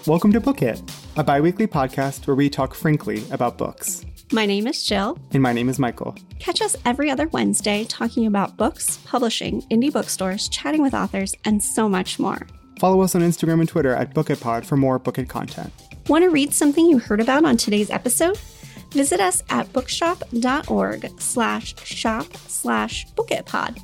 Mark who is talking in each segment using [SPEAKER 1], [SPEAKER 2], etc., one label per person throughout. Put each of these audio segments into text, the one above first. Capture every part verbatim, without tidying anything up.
[SPEAKER 1] Welcome to Book It, a bi-weekly podcast where we talk frankly about books.
[SPEAKER 2] My name is Jill.
[SPEAKER 1] And my name is Michael.
[SPEAKER 2] Catch us every other Wednesday talking about books, publishing, indie bookstores, chatting with authors, and so much more.
[SPEAKER 1] Follow us on Instagram and Twitter at BookItPod for more Book It content.
[SPEAKER 2] Want to read something you heard about on today's episode? Visit us at bookshop.org slash shop slash bookitpod.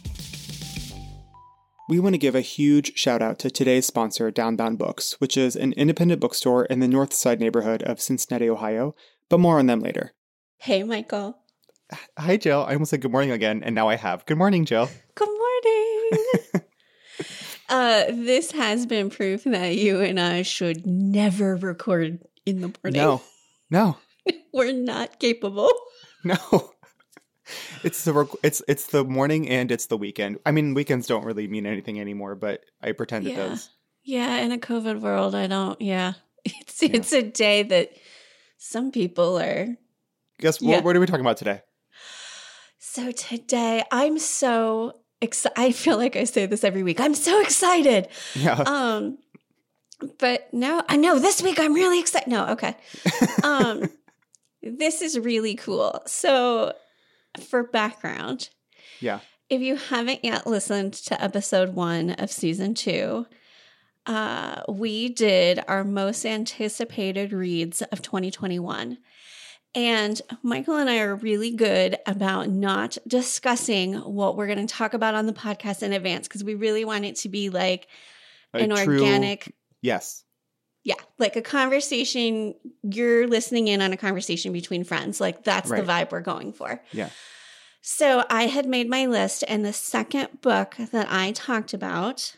[SPEAKER 1] We want to give a huge shout out to today's sponsor, Downbound Books, which is an independent bookstore in the North Side neighborhood of Cincinnati, Ohio, but more on them later.
[SPEAKER 2] Hey, Michael.
[SPEAKER 1] Hi, Jill. I almost said good morning again, and now I have. Good morning, Jill.
[SPEAKER 2] Good morning. uh, this has been proof that you and I should never record in the morning.
[SPEAKER 1] No, no.
[SPEAKER 2] We're not capable.
[SPEAKER 1] No. It's the rec- it's it's the morning and it's the weekend. I mean, weekends don't really mean anything anymore, but I pretend
[SPEAKER 2] yeah.
[SPEAKER 1] it does.
[SPEAKER 2] Yeah, in a COVID world, I don't. Yeah, it's yeah. it's a day that some people are.
[SPEAKER 1] Guess what? Yeah. What are we talking about today?
[SPEAKER 2] So today, I'm so excited. I feel like I say this every week. I'm so excited.
[SPEAKER 1] Yeah.
[SPEAKER 2] Um, but no, I know this week I'm really excited. No, okay. Um, this is really cool. So. For background,
[SPEAKER 1] yeah.
[SPEAKER 2] If you haven't yet listened to episode one of season two, uh, we did our most anticipated reads of twenty twenty-one. And Michael and I are really good about not discussing what we're going to talk about on the podcast in advance because we really want it to be like
[SPEAKER 1] a
[SPEAKER 2] an
[SPEAKER 1] true,
[SPEAKER 2] organic.
[SPEAKER 1] Yes.
[SPEAKER 2] Yeah, like a conversation, you're listening in on a conversation between friends. Like that's
[SPEAKER 1] right.
[SPEAKER 2] the vibe we're going for.
[SPEAKER 1] Yeah.
[SPEAKER 2] So I had made my list, and the second book that I talked about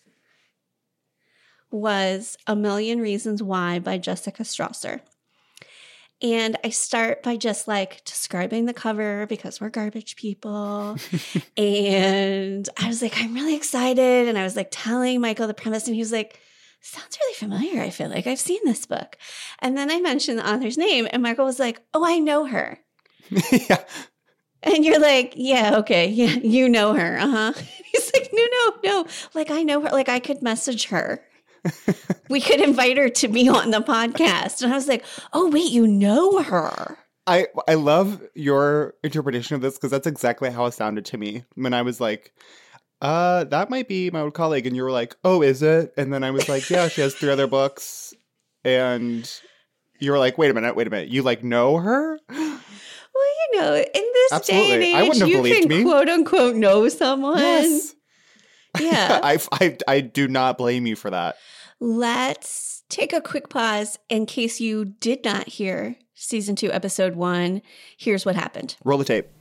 [SPEAKER 2] was A Million Reasons Why by Jessica Strasser. And I start by just like describing the cover because we're garbage people. And I was like, I'm really excited. And I was like telling Michael the premise, and he was like, sounds really familiar. I feel like I've seen this book. And then I mentioned the author's name, and Michael was like, oh, I know her.
[SPEAKER 1] Yeah.
[SPEAKER 2] And you're like, yeah, okay. Yeah, you know her. Uh-huh. He's like, no, no, no. Like, I know her. Like, I could message her. We could invite her to be on the podcast. And I was like, oh, wait, you know her.
[SPEAKER 1] I, I love your interpretation of this because that's exactly how it sounded to me when I was like, Uh, that might be my old colleague. And you were like, oh, is it? And then I was like, yeah, she has three other books. And you were like, wait a minute, wait a minute. You like know her?
[SPEAKER 2] Well, you know, in this
[SPEAKER 1] Absolutely.
[SPEAKER 2] day and age,
[SPEAKER 1] I wouldn't have
[SPEAKER 2] you
[SPEAKER 1] believed
[SPEAKER 2] can
[SPEAKER 1] me.
[SPEAKER 2] quote unquote know someone.
[SPEAKER 1] Yes.
[SPEAKER 2] Yeah.
[SPEAKER 1] I, I, I do not blame you for that.
[SPEAKER 2] Let's take a quick pause in case you did not hear season two, episode one. Here's what happened.
[SPEAKER 1] Roll the tape.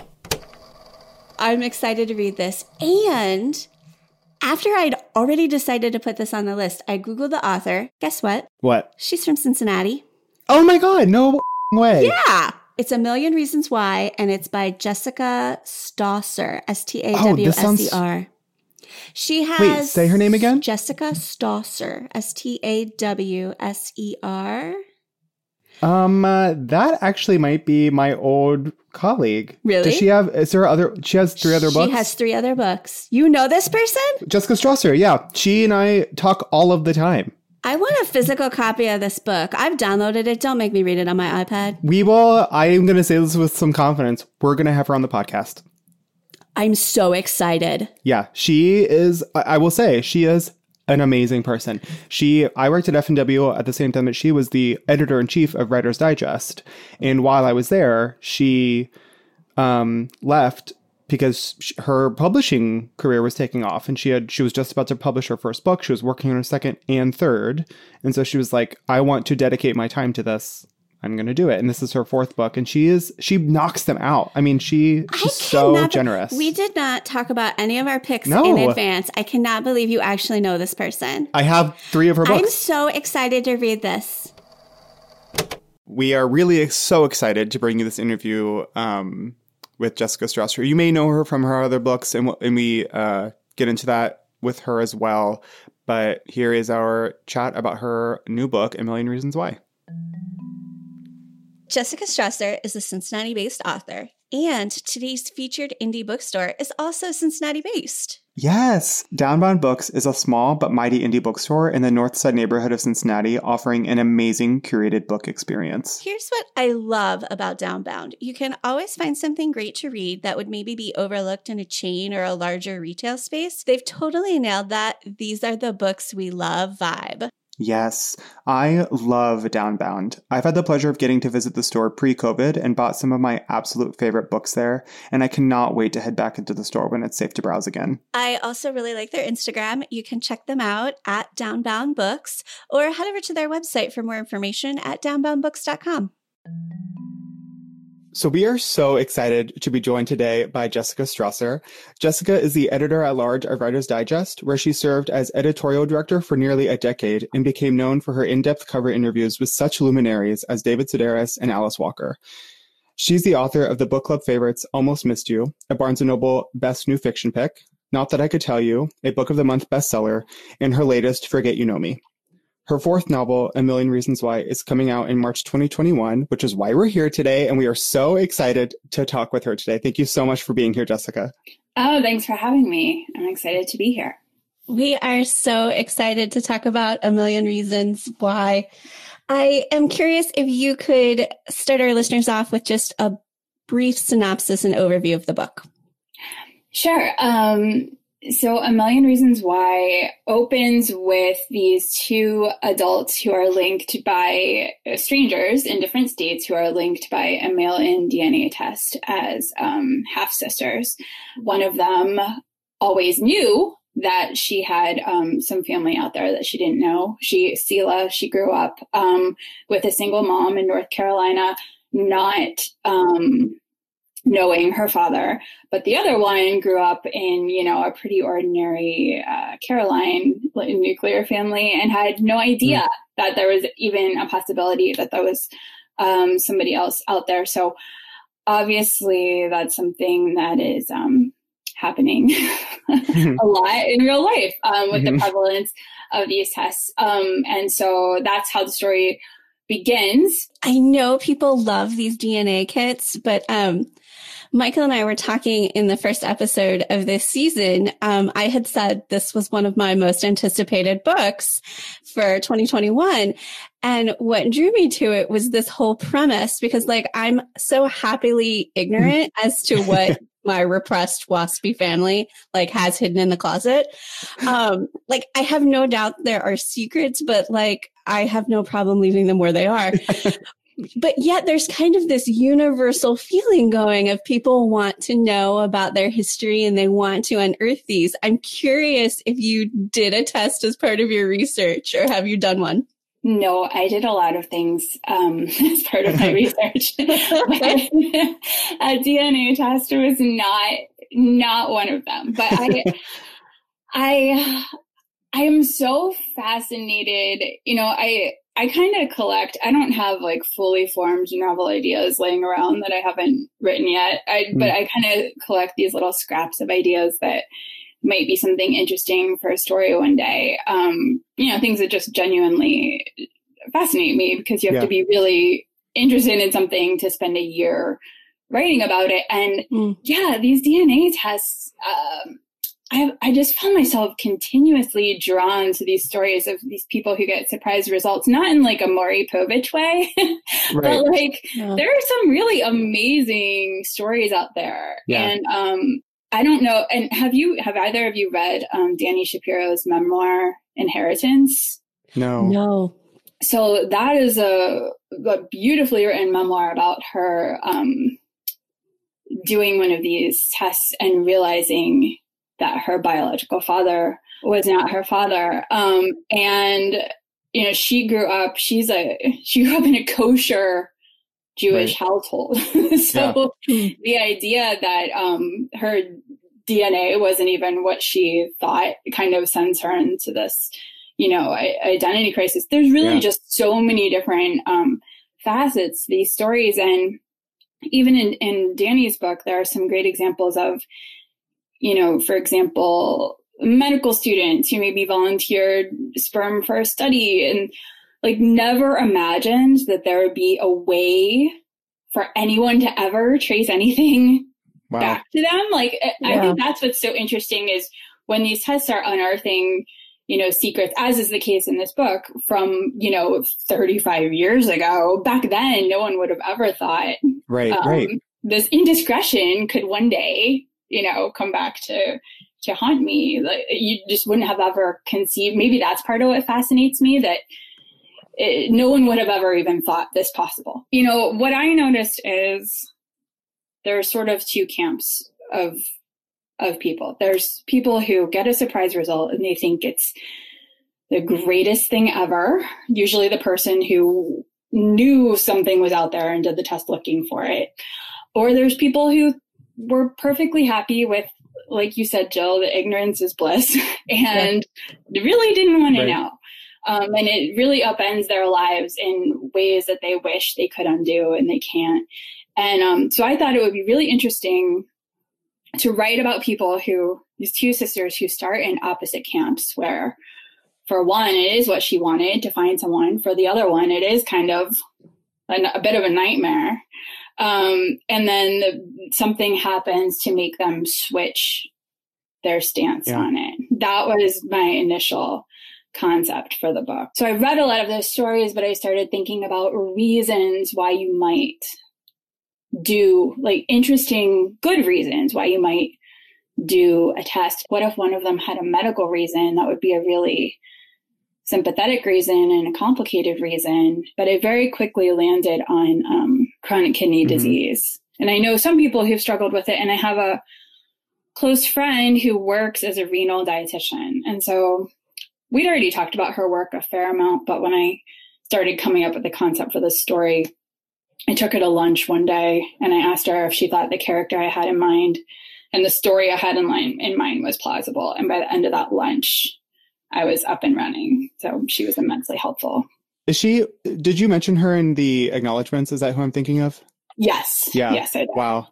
[SPEAKER 2] I'm excited to read this. And after I'd already decided to put this on the list, I Googled the author. Guess what?
[SPEAKER 1] What?
[SPEAKER 2] She's from Cincinnati.
[SPEAKER 1] Oh my God, no way.
[SPEAKER 2] Yeah. It's A Million Reasons Why, and it's by Jessica Stosser, S T A W S E R.
[SPEAKER 1] Oh,
[SPEAKER 2] she has...
[SPEAKER 1] Wait, say her name again?
[SPEAKER 2] Jessica Stosser, S T A W S E R.
[SPEAKER 1] Um, uh, that actually might be my old colleague.
[SPEAKER 2] Really?
[SPEAKER 1] Does she have, is there other, she has three other books?
[SPEAKER 2] She has three other books. You know this person?
[SPEAKER 1] Jessica Strasser, yeah. She and I talk all of the time.
[SPEAKER 2] I want a physical copy of this book. I've downloaded it. Don't make me read it on my iPad.
[SPEAKER 1] We will, I am going to say this with some confidence. We're going to have her on the podcast.
[SPEAKER 2] I'm so excited.
[SPEAKER 1] Yeah, she is, I, I will say, she is an amazing person. She, I worked at F and W at the same time that she was the editor-in-chief of Writer's Digest. And while I was there, she um, left because she, her publishing career was taking off, and she had she was just about to publish her first book. She was working on her second and third. And so she was like, I want to dedicate my time to this. I'm going to do it. And this is her fourth book. And she is, she knocks them out. I mean, she she's so generous.
[SPEAKER 2] We did not talk about any of our picks
[SPEAKER 1] no.
[SPEAKER 2] in advance. I cannot believe you actually know this person.
[SPEAKER 1] I have three of her books.
[SPEAKER 2] I'm so excited to read this.
[SPEAKER 1] We are really so excited to bring you this interview um, with Jessica Strasser. You may know her from her other books, and, and we uh, get into that with her as well. But here is our chat about her new book, A Million Reasons Why.
[SPEAKER 2] Jessica Strasser is a Cincinnati-based author, And today's featured indie bookstore is also Cincinnati-based.
[SPEAKER 1] Yes! Downbound Books is a small but mighty indie bookstore in the North Side neighborhood of Cincinnati, offering an amazing curated book experience.
[SPEAKER 2] Here's what I love about Downbound. You can always find something great to read that would maybe be overlooked in a chain or a larger retail space. They've totally nailed that "these are the books we love" vibe.
[SPEAKER 1] Yes, I love Downbound. I've had the pleasure of getting to visit the store pre-COVID and bought some of my absolute favorite books there, and I cannot wait to head back into the store when it's safe to browse again.
[SPEAKER 2] I also really like their Instagram. You can check them out at Downbound Books or head over to their website for more information at downbound books dot com.
[SPEAKER 1] So we are so excited to be joined today by Jessica Strasser. Jessica is the editor-at-large of Writer's Digest, where she served as editorial director for nearly a decade and became known for her in-depth cover interviews with such luminaries as David Sedaris and Alice Walker. She's the author of the book club favorites Almost Missed You, a Barnes and Noble Best New Fiction pick, Not That I Could Tell You, a Book of the Month bestseller, and her latest, Forget You Know Me. Her fourth novel, A Million Reasons Why, is coming out in March twenty twenty-one, which is why we're here today, and we are so excited to talk with her today. Thank you so much for being here, Jessica.
[SPEAKER 3] Oh, thanks for having me. I'm excited to be here.
[SPEAKER 2] We are so excited to talk about A Million Reasons Why. I am curious if you could start our listeners off with just a brief synopsis and overview of the book.
[SPEAKER 3] Sure. Um, So A Million Reasons Why opens with these two adults who are linked by strangers in different states who are linked by a mail-in D N A test as um, half-sisters. One of them always knew that she had um, some family out there that she didn't know. She, Sela, she grew up um, with a single mom in North Carolina, not um knowing her father, but the other one grew up in, you know, a pretty ordinary uh, Caroline nuclear family and had no idea mm. that there was even a possibility that there was um, somebody else out there. So obviously that's something that is um, happening a lot in real life um, with mm-hmm. the prevalence of these tests. Um, and so that's how the story begins.
[SPEAKER 2] I know people love these D N A kits, but um, Michael and I were talking in the first episode of this season. Um, I had said this was one of my most anticipated books for twenty twenty-one. And what drew me to it was this whole premise, because like I'm so happily ignorant as to what my repressed waspy family like has hidden in the closet. Um, like I have no doubt there are secrets, but like I have no problem leaving them where they are. But yet there's kind of this universal feeling going of people want to know about their history and they want to unearth these. I'm curious if you did a test as part of your research, or have you done one?
[SPEAKER 3] No, I did a lot of things um, as part of my research. But a D N A test was not not one of them. But I, I, I am so fascinated. You know, I I kind of collect. I don't have like fully formed novel ideas laying around that I haven't written yet. I, mm. But I kind of collect these little scraps of ideas that might be something interesting for a story one day. Um, you know, things that just genuinely fascinate me, because you have yeah. to be really interested in something to spend a year writing about it. And mm. yeah, these D N A tests, um, I, I just found myself continuously drawn to these stories of these people who get surprise results, not in like a Maury Povich way, right. but like yeah. there are some really amazing stories out there. Yeah. And, um, I don't know. And have you, have either of you read um, Dani Shapiro's memoir, Inheritance?
[SPEAKER 1] No.
[SPEAKER 2] No.
[SPEAKER 3] So that is a, a beautifully written memoir about her um, doing one of these tests and realizing that her biological father was not her father. Um, and, you know, she grew up, she's a, she grew up in a kosher Jewish right. household. So yeah. the idea that um, her D N A wasn't even what she thought kind of sends her into this, you know, identity crisis. There's really yeah. just so many different um, facets to these stories. And even in, in Dani's book, there are some great examples of, you know, for example, medical students who maybe volunteered sperm for a study and like never imagined that there would be a way for anyone to ever trace anything
[SPEAKER 1] Wow.
[SPEAKER 3] back to them. Like,
[SPEAKER 2] Yeah.
[SPEAKER 3] I think that's what's so interesting is when these tests are unearthing, you know, secrets, as is the case in this book, from, you know, thirty-five years ago. Back then, no one would have ever thought
[SPEAKER 1] Right,
[SPEAKER 3] um,
[SPEAKER 1] right.
[SPEAKER 3] this indiscretion could one day, you know, come back to to haunt me. Like, you just wouldn't have ever conceived. Maybe that's part of what fascinates me, that it, no one would have ever even thought this possible. You know, what I noticed is there are sort of two camps of of people. There's people who get a surprise result and they think it's the greatest thing ever. Usually the person who knew something was out there and did the test looking for it. Or there's people who were perfectly happy with, like you said, Jill, the ignorance is bliss, and they really didn't want
[SPEAKER 1] Right.
[SPEAKER 3] to know. Um, and it really upends their lives in ways that they wish they could undo and they can't. And um, so I thought it would be really interesting to write about people who, these two sisters who start in opposite camps, where for one, it is what she wanted to find someone. For the other one, it is kind of a, a bit of a nightmare. Um, and then the, something happens to make them switch their stance
[SPEAKER 1] Yeah.
[SPEAKER 3] on it. That was my initial concept for the book. So I read a lot of those stories, but I started thinking about reasons why you might do, like, interesting, good reasons why you might do a test. What if one of them had a medical reason? That would be a really sympathetic reason and a complicated reason. But I very quickly landed on um, chronic kidney
[SPEAKER 1] Mm-hmm.
[SPEAKER 3] disease. And I know some people who've struggled with it. And I have a close friend who works as a renal dietitian. And so we'd already talked about her work a fair amount. But when I started coming up with the concept for this story, I took her to lunch one day and I asked her if she thought the character I had in mind and the story I had in line in mind was plausible. And by the end of that lunch, I was up and running. So she was immensely helpful.
[SPEAKER 1] Is she, did you mention her in the acknowledgements? Is that who I'm thinking of?
[SPEAKER 3] Yes.
[SPEAKER 1] Yeah.
[SPEAKER 3] Yes, I did.
[SPEAKER 1] Wow.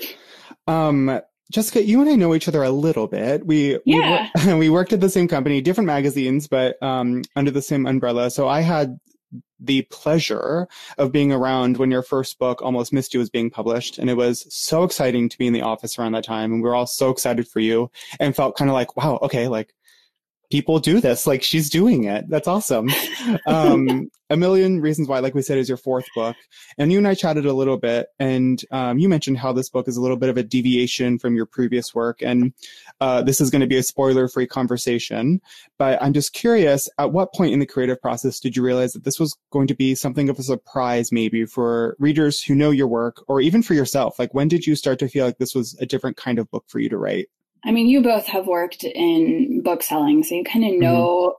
[SPEAKER 1] Um, Jessica, you and I know each other a little bit. We
[SPEAKER 3] Yeah.
[SPEAKER 1] we, wor- we worked at the same company, different magazines, but um, under the same umbrella. So I had the pleasure of being around when your first book, Almost Missed You, was being published. And it was so exciting to be in the office around that time. And we were all so excited for you and felt kind of like, wow, okay, like people do this. Like she's doing it. That's awesome. Um, A Million Reasons Why, like we said, is your fourth book. And you and I chatted a little bit. And um, you mentioned how this book is a little bit of a deviation from your previous work. And uh, this is going to be a spoiler-free conversation. But I'm just curious, at what point in the creative process did you realize that this was going to be something of a surprise maybe for readers who know your work, or even for yourself? Like when did you start to feel like this was a different kind of book for you to write?
[SPEAKER 3] I mean, you both have worked in book selling, so you kind of know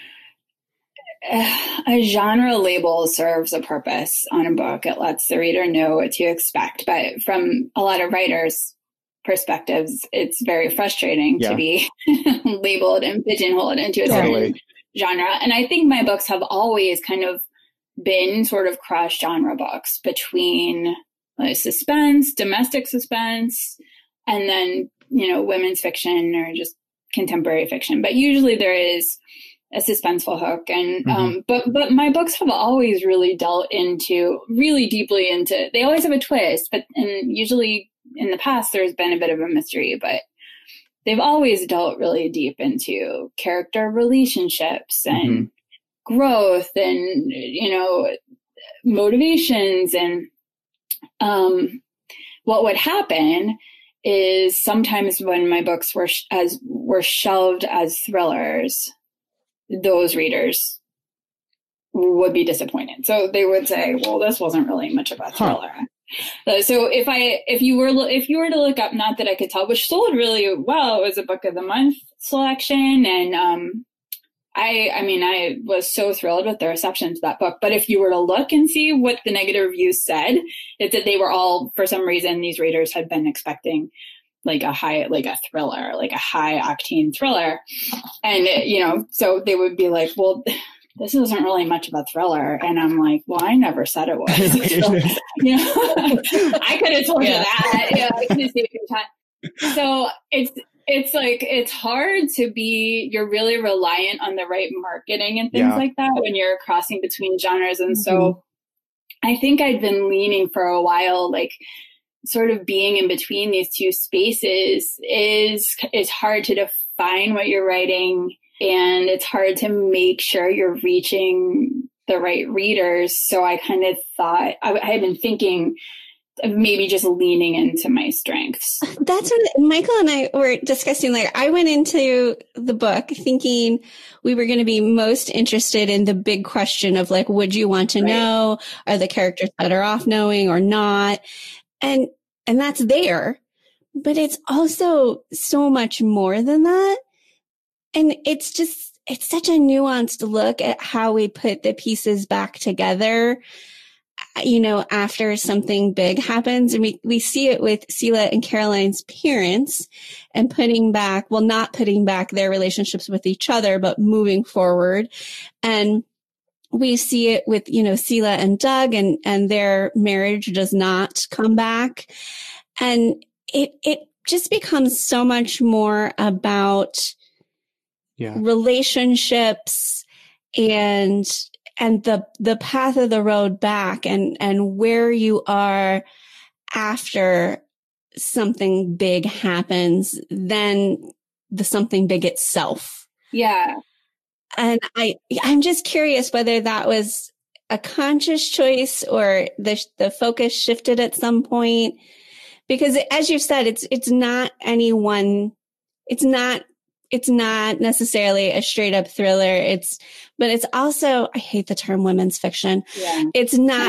[SPEAKER 3] mm-hmm. a genre label serves a purpose on a book. It lets the reader know what to expect. But from a lot of writers' perspectives, it's very frustrating yeah. to be labeled and pigeonholed into a
[SPEAKER 1] totally.
[SPEAKER 3] certain genre. And I think my books have always kind of been sort of cross genre books between like, suspense, domestic suspense, and then you know, women's fiction or just contemporary fiction. But usually there is a suspenseful hook. And, mm-hmm. um, but, but my books have always really dealt into, really deeply into, they always have a twist, but, and usually in the past there's been a bit of a mystery, but they've always dealt really deep into character relationships and mm-hmm. growth and, you know, motivations. And, um, what would happen is sometimes when my books were sh- as were shelved as thrillers, those readers would be disappointed. So they would say, "Well, this wasn't really much of a thriller." Huh. So if I if you were if you were to look up, not that I could tell, which sold really well, it was a book of the month selection, and um, I I mean I was so thrilled with the reception to that book. But if you were to look and see what the negative reviews said, it's that they were all, for some reason, these readers had been expecting like a high, like a thriller, like a high octane thriller. And, you know, so they would be like, well, this isn't really much of a thriller. And I'm like, well, I never said it was. So, you know, I could have told yeah. you that. Yeah, I could have saved your time. So it's, It's like, it's hard to be, you're really reliant on the right marketing and things yeah. like that when you're crossing between genres. And mm-hmm. so I think I'd been leaning for a while, like sort of being in between these two spaces is, is hard to define what you're writing. And it's hard to make sure you're reaching the right readers. So I kind of thought, I, I had been thinking of maybe just leaning into my strengths.
[SPEAKER 2] That's what Michael and I were discussing. Like, I went into the book thinking we were going to be most interested in the big question of like, would you want to
[SPEAKER 3] Right.
[SPEAKER 2] know? Are the characters better off knowing or not? And, and that's there, but it's also so much more than that. And it's just, it's such a nuanced look at how we put the pieces back together, you know, after something big happens. And we, we see it with Selah and Caroline's parents and putting back, well, not putting back their relationships with each other, but moving forward. And we see it with, you know, Selah and Doug, and, and their marriage does not come back. And it, it just becomes so much more about
[SPEAKER 1] Yeah.
[SPEAKER 2] relationships and, and the, the path of the road back, and, and where you are after something big happens than the something big itself.
[SPEAKER 3] Yeah.
[SPEAKER 2] And I, I'm just curious whether that was a conscious choice or the, the focus shifted at some point, because as you've said, it's, it's not any one, it's not, it's not necessarily a straight up thriller. It's, but it's also, I hate the term women's fiction.
[SPEAKER 3] Yeah.
[SPEAKER 2] It's not,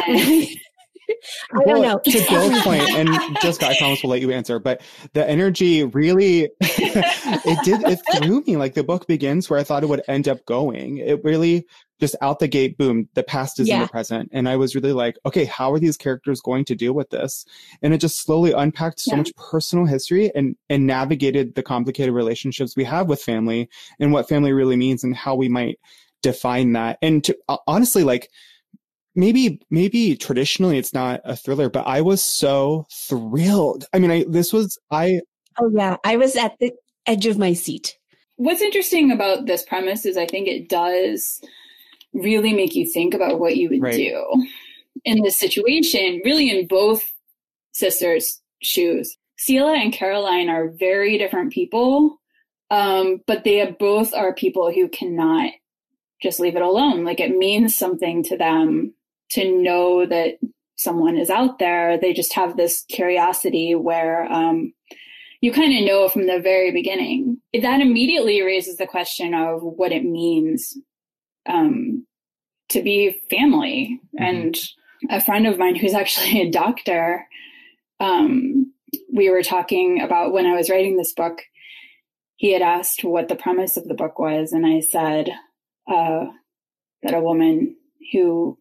[SPEAKER 2] I don't know.
[SPEAKER 1] To Bill's point, and Jessica, I promise we'll let you answer, but the energy really, it did, it threw me. Like, the book begins where I thought it would end up going. It really just out the gate, boom, the past is
[SPEAKER 2] Yeah.
[SPEAKER 1] in the present. And I was really like, okay, how are these characters going to deal with this? And it just slowly unpacked so
[SPEAKER 3] Yeah.
[SPEAKER 1] much personal history and, and navigated the complicated relationships we have with family and what family really means and how we might define that. And to, uh, honestly, like, Maybe, maybe traditionally it's not a thriller, but I was so thrilled. I mean, I, this was, I,
[SPEAKER 2] Oh yeah. I was at the edge of my seat.
[SPEAKER 3] What's interesting about this premise is I think it does really make you think about what you would
[SPEAKER 1] Right.
[SPEAKER 3] do in this situation, really in both sisters' shoes. Selah and Caroline are very different people, um, but they both are people who cannot just leave it alone. Like, it means something to them to know that someone is out there. They just have this curiosity where um, you kind of know from the very beginning. That immediately raises the question of what it means um, to be family. Mm-hmm. And a friend of mine who's actually a doctor, um, we were talking about when I was writing this book, he had asked what the premise of the book was. And I said uh, that a woman who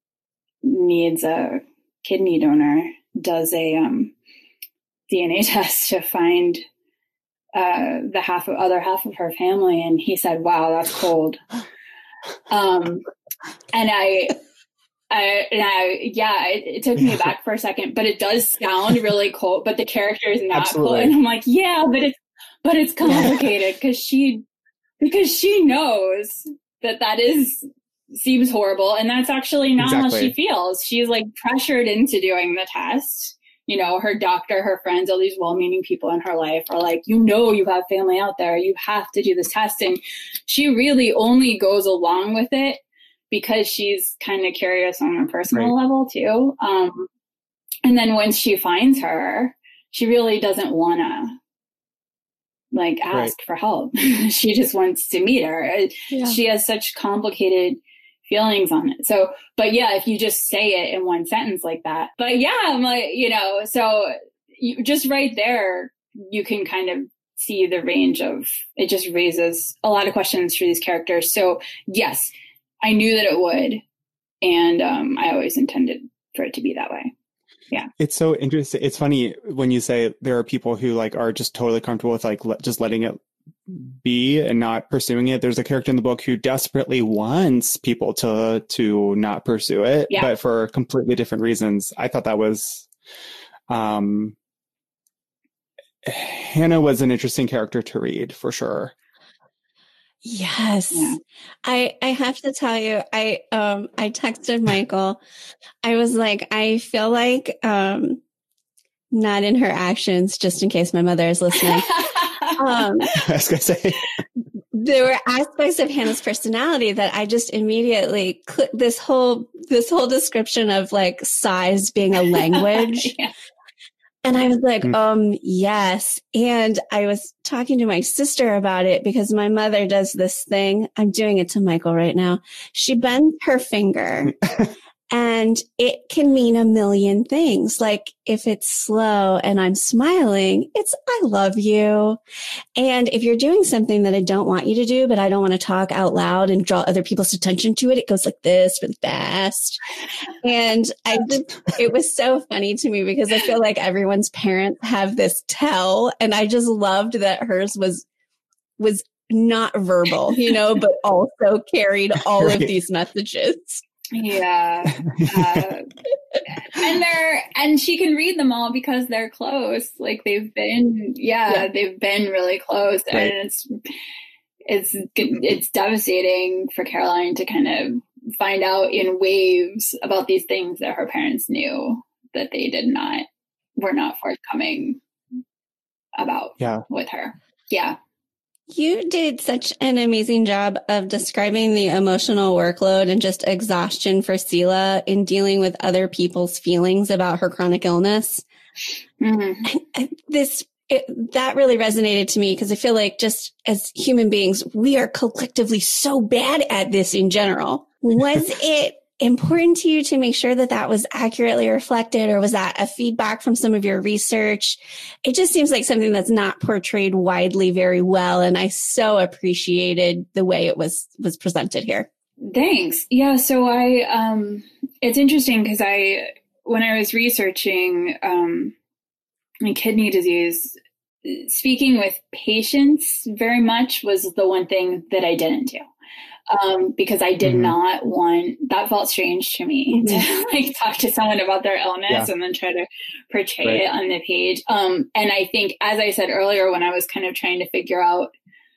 [SPEAKER 3] needs a kidney donor does a um, D N A test to find uh, the half of other half of her family. And he said, wow, that's cold. Um, and I, I, and I, yeah, it, it took me back for a second, but it does sound really cold, but the character is not
[SPEAKER 1] Absolutely.
[SPEAKER 3] cold. And I'm like, yeah, but it's, but it's complicated because she, because she knows that that is, seems horrible. And that's actually not
[SPEAKER 1] Exactly.
[SPEAKER 3] how she feels. She's like pressured into doing the test. You know, her doctor, her friends, all these well-meaning people in her life are like, you know, you have family out there. You have to do this test. And she really only goes along with it because she's kind of curious on a personal
[SPEAKER 1] Right.
[SPEAKER 3] level too. Um, and then once she finds her, she really doesn't want to like ask
[SPEAKER 1] Right.
[SPEAKER 3] for help. She just wants to meet her.
[SPEAKER 2] Yeah.
[SPEAKER 3] She has such complicated feelings on it. So, but yeah, if you just say it in one sentence like that, but yeah, I'm like, you know, so you just right there, you can kind of see the range of, it just raises a lot of questions for these characters. So yes, I knew that it would. And um, I always intended for it to be that way. Yeah.
[SPEAKER 1] It's so interesting. It's funny when you say there are people who like are just totally comfortable with like le- just letting it be and not pursuing it. There's a character in the book who desperately wants people to to not pursue it,
[SPEAKER 3] Yeah.
[SPEAKER 1] but for completely different reasons. I thought that was um Hannah was an interesting character to read for sure.
[SPEAKER 2] Yes.
[SPEAKER 3] Yeah.
[SPEAKER 2] I I have to tell you, I um I texted Michael. I was like, I feel like um not in her actions, just in case my mother is listening. Um
[SPEAKER 1] I was gonna say.
[SPEAKER 2] There were aspects of Hannah's personality that I just immediately cl- this whole this whole description of like size being a language.
[SPEAKER 3] Yeah.
[SPEAKER 2] And I was like,
[SPEAKER 1] Mm.
[SPEAKER 2] um, yes. And I was talking to my sister about it because my mother does this thing. I'm doing it to Michael right now. She bends her finger and it can mean a million things. Like if it's slow and I'm smiling, it's, I love you. And if you're doing something that I don't want you to do, but I don't want to talk out loud and draw other people's attention to it, it goes like this really fast. And I just, it was so funny to me because I feel like everyone's parents have this tell. And I just loved that hers was, was not verbal, you know, but also carried all
[SPEAKER 1] Right.
[SPEAKER 2] of these messages.
[SPEAKER 3] Yeah. Uh, and they're, and she can read them all because they're close. Like they've been, yeah,
[SPEAKER 2] Yeah.
[SPEAKER 3] they've been really close.
[SPEAKER 1] Right.
[SPEAKER 3] And it's, it's, it's devastating for Caroline to kind of find out in waves about these things that her parents knew that they did not, were not forthcoming about
[SPEAKER 1] Yeah.
[SPEAKER 3] with her. Yeah.
[SPEAKER 2] You did such an amazing job of describing the emotional workload and just exhaustion for Selah in dealing with other people's feelings about her chronic illness.
[SPEAKER 3] Mm-hmm.
[SPEAKER 2] And this, it, that really resonated to me because I feel like just as human beings, we are collectively so bad at this in general. Was it important to you to make sure that that was accurately reflected, or was that a feedback from some of your research? It just seems like something that's not portrayed widely very well. And I so appreciated the way it was, was presented here.
[SPEAKER 3] Thanks. Yeah. So I, um, it's interesting because I, when I was researching, um, kidney disease, speaking with patients very much was the one thing that I didn't do. Um, because I did mm-hmm. not want, that felt strange to me mm-hmm. to like talk to someone about their illness yeah. and then try to portray right. it on the page. Um, and I think, as I said earlier, when I was kind of trying to figure out,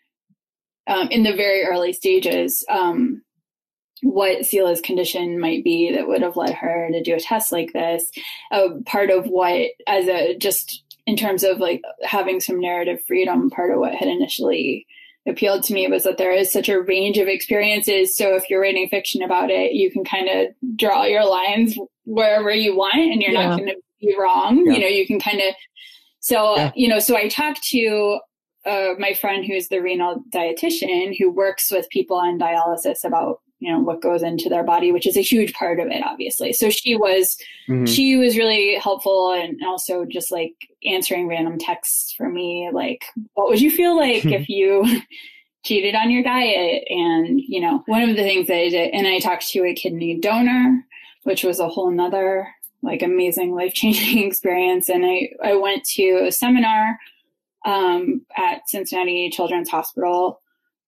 [SPEAKER 3] um, in the very early stages, um, what Selah's condition might be that would have led her to do a test like this, uh, part of what, as a, just in terms of like having some narrative freedom, part of what had initially appealed to me was that there is such a range of experiences. So if you're writing fiction about it, you can kind of draw your lines wherever you want and you're yeah. not going to be wrong. Yeah. You know, you can kind of, so, yeah. you know, so I talked to uh, my friend who's the renal dietitian who works with people on dialysis about, you know, what goes into their body, which is a huge part of it, obviously. So she was, mm-hmm. she was really helpful and also just like answering random texts for me. Like, what would you feel like if you cheated on your diet? And, you know, one of the things that I did, and I talked to a kidney donor, which was a whole nother like amazing life-changing experience. And I, I went to a seminar um, at Cincinnati Children's Hospital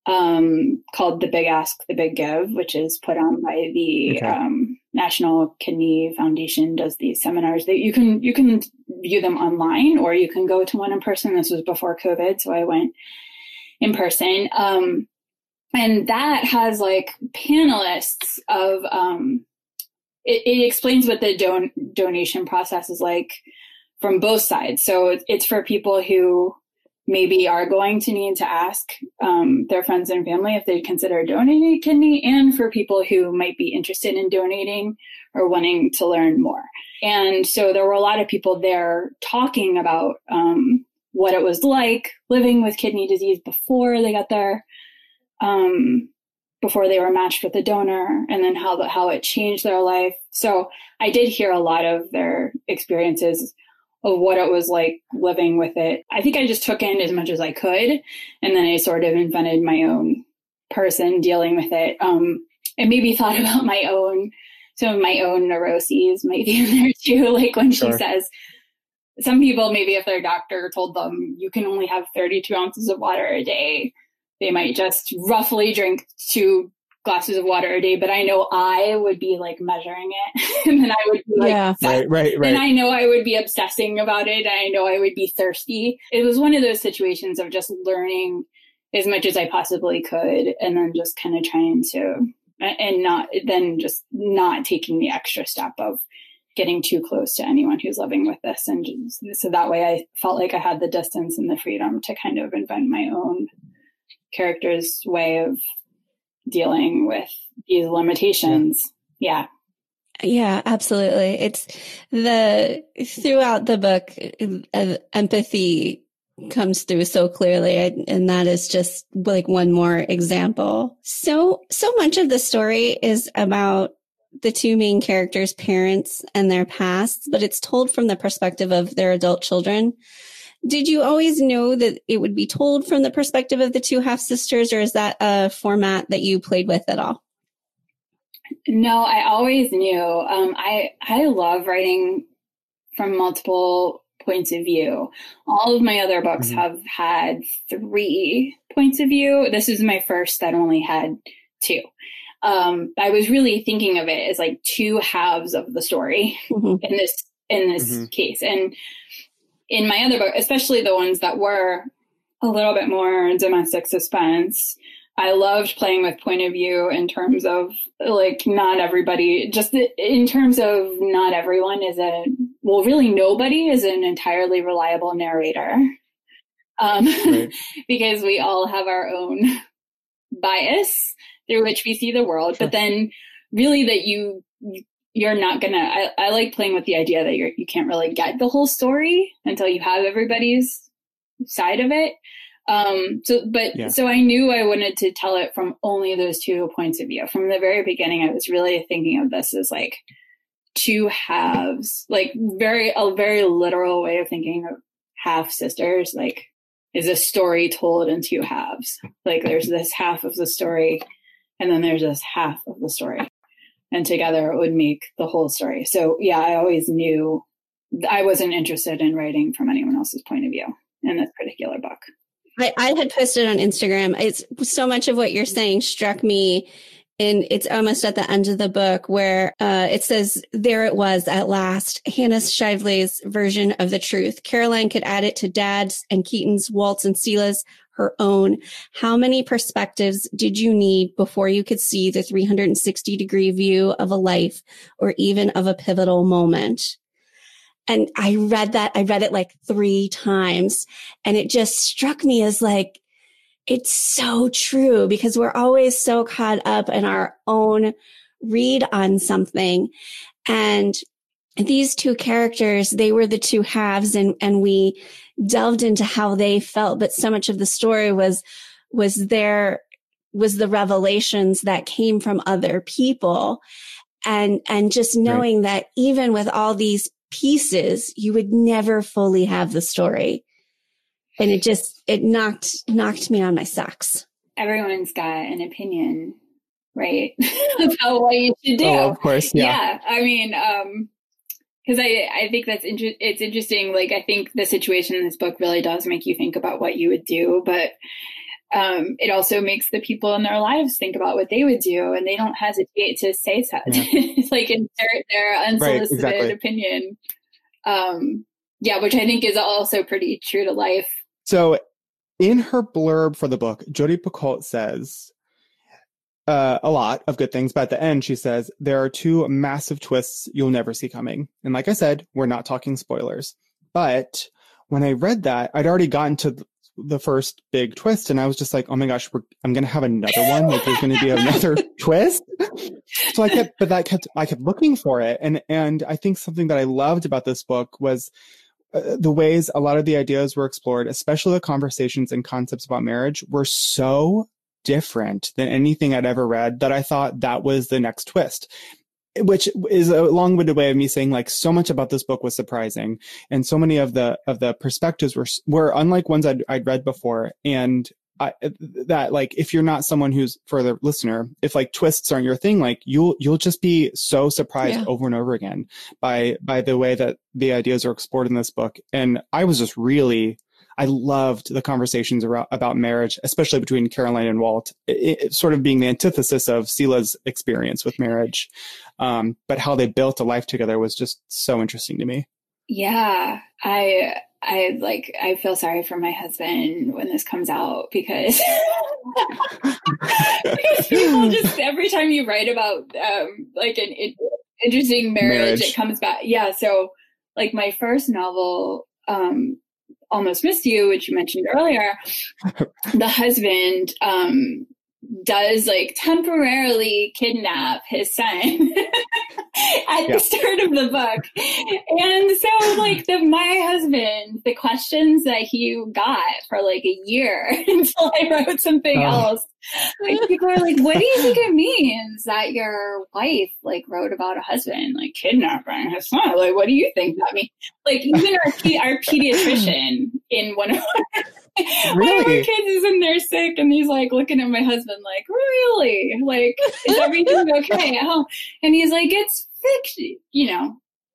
[SPEAKER 3] um, called The Big Ask, The Big Give, which is put on by the okay. um, National Kidney Foundation. Does these seminars that you can you can view them online or you can go to one in person. This was before COVID, so I went in person. Um, and that has like panelists of um, it, it explains what the don- donation process is like from both sides. So it's for people who maybe are going to need to ask um, their friends and family if they'd consider donating a kidney, and for people who might be interested in donating or wanting to learn more. And so there were a lot of people there talking about um, what it was like living with kidney disease before they got there, um, before they were matched with a donor, and then how the, how it changed their life. So I did hear a lot of their experiences of what it was like living with it. I think I just took in as much as I could, and then I sort of invented my own person dealing with it. Um, and maybe thought about my own, some of my own neuroses might be in there too. Like when sure. she says, some people, maybe if their doctor told them you can only have thirty-two ounces of water a day, they might just roughly drink two glasses of water a day, but I know I would be like measuring it and then I would be like,
[SPEAKER 2] yeah.
[SPEAKER 1] right, right, right.
[SPEAKER 3] And I know I would be obsessing about it. And I know I would be thirsty. It was one of those situations of just learning as much as I possibly could, and then just kind of trying to, and not, then just not taking the extra step of getting too close to anyone who's living with this. And just, so that way I felt like I had the distance and the freedom to kind of invent my own character's way of dealing with these limitations. Yeah.
[SPEAKER 2] Yeah, absolutely. It's the, throughout the book, uh, empathy comes through so clearly. And that is just like one more example. So, so much of the story is about the two main characters' parents and their pasts, but it's told from the perspective of their adult children. Did you always know that it would be told from the perspective of the two half sisters, or is that a format that you played with at all?
[SPEAKER 3] No, I always knew. Um, I I love writing from multiple points of view. All of my other books mm-hmm. have had three points of view. This is my first that only had two. Um, I was really thinking of it as like two halves of the story mm-hmm. in this in this mm-hmm. case. And in my other book, especially the ones that were a little bit more domestic suspense, I loved playing with point of view in terms of like not everybody, just in terms of not everyone is a, well, really nobody is an entirely reliable narrator. Um, right. Because we all have our own bias through which we see the world, sure. But then really that you, you're not gonna, I, I like playing with the idea that you're, you can't really get the whole story until you have everybody's side of it. Um, so, but, yeah. so I knew I wanted to tell it from only those two points of view. From the very beginning, I was really thinking of this as like two halves, like very, a very literal way of thinking of half sisters, like is a story told in two halves. Like there's this half of the story and then there's this half of the story, and together it would make the whole story. So yeah, I always knew I wasn't interested in writing from anyone else's point of view in this particular book.
[SPEAKER 2] I, I had posted on Instagram. It's so much of what you're saying struck me. And it's almost at the end of the book where uh, it says, there it was at last, Hannah Shively's version of the truth. Caroline could add it to Dad's and Keaton's, Walt's and Sela's, her own. How many perspectives did you need before you could see the three hundred sixty degree view of a life or even of a pivotal moment? And I read that, I read it like three times, and it just struck me as like, it's so true, because we're always so caught up in our own read on something. And these two characters, they were the two halves, and, and we delved into how they felt. But so much of the story was, was their, was the revelations that came from other people. And, and just knowing right. that even with all these pieces, you would never fully have the story. And it just, it knocked, knocked me on my socks.
[SPEAKER 3] Everyone's got an opinion, right? About what you should do.
[SPEAKER 1] Oh, of course. Yeah.
[SPEAKER 3] Yeah. I mean, um, cause I, I think that's, inter- it's interesting. Like, I think the situation in this book really does make you think about what you would do, but, um, it also makes the people in their lives think about what they would do, and they don't hesitate to say so. Yeah. Like insert their unsolicited right, exactly. opinion. Um, yeah, which I think is also pretty true to life.
[SPEAKER 1] So in her blurb for the book, Jodi Picoult says uh, a lot of good things, but at the end she says, there are two massive twists you'll never see coming. And like I said, we're not talking spoilers. But when I read that, I'd already gotten to the first big twist, and I was just like, oh my gosh, we're, I'm going to have another one. Like there's going to be another twist. So I kept, but that kept, I kept looking for it. And, and I think something that I loved about this book was uh, the ways a lot of the ideas were explored, especially the conversations and concepts about marriage, were so different than anything I'd ever read that I thought that was the next twist. Which is a long-winded way of me saying, like, so much about this book was surprising, and so many of the of the perspectives were were unlike ones I'd, I'd read before. And I, that, like, if you're not someone who's, for the listener, if like twists aren't your thing, like you'll you'll just be so surprised yeah. over and over again by by the way that the ideas are explored in this book. And I was just really. I loved the conversations about, about marriage, especially between Caroline and Walt, it, it sort of being the antithesis of Sela's experience with marriage. Um, but how they built a life together was just so interesting to me.
[SPEAKER 3] Yeah, I I like I feel sorry for my husband when this comes out because, because people just every time you write about um like an it, interesting marriage, marriage, it comes back. Yeah, so like my first novel, um, Almost Missed You, which you mentioned earlier, the husband um does like temporarily kidnap his son at yeah. the start of the book. And so like the, my husband, the questions that he got for like a year until I wrote something oh. else, like people are like, what do you think it means that your wife like wrote about a husband like kidnapping his son? Like, what do you think that means? Like even our, our pediatrician in one of our Really? One of our kids is in there sick and he's like looking at my husband like, really? Like, is everything okay at home? And he's like, it's fiction. You know,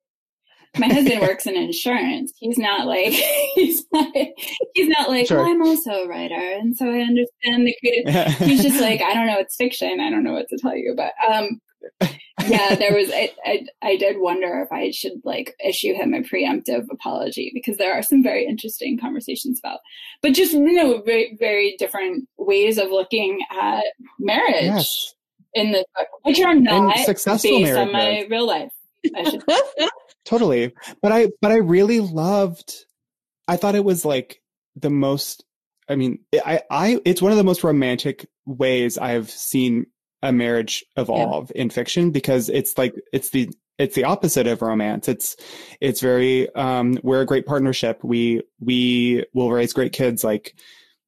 [SPEAKER 3] my husband works in insurance. He's not like, he's not, he's not like, sure. well, I'm also a writer. And so I understand the creative. He's just like, I don't know. It's fiction. I don't know what to tell you. But, um, yeah, there was, I, I, I did wonder if I should like issue him a preemptive apology because there are some very interesting conversations about, but just, you know, very, very different ways of looking at marriage yes. in this book, which are not successful based on my real life. I should
[SPEAKER 1] Totally. But I, but I really loved, I thought it was like the most, I mean, I, I, it's one of the most romantic ways I've seen a marriage evolve yeah. in fiction because it's like, it's the, it's the opposite of romance. It's, it's very, um, we're a great partnership. We, we will raise great kids, like,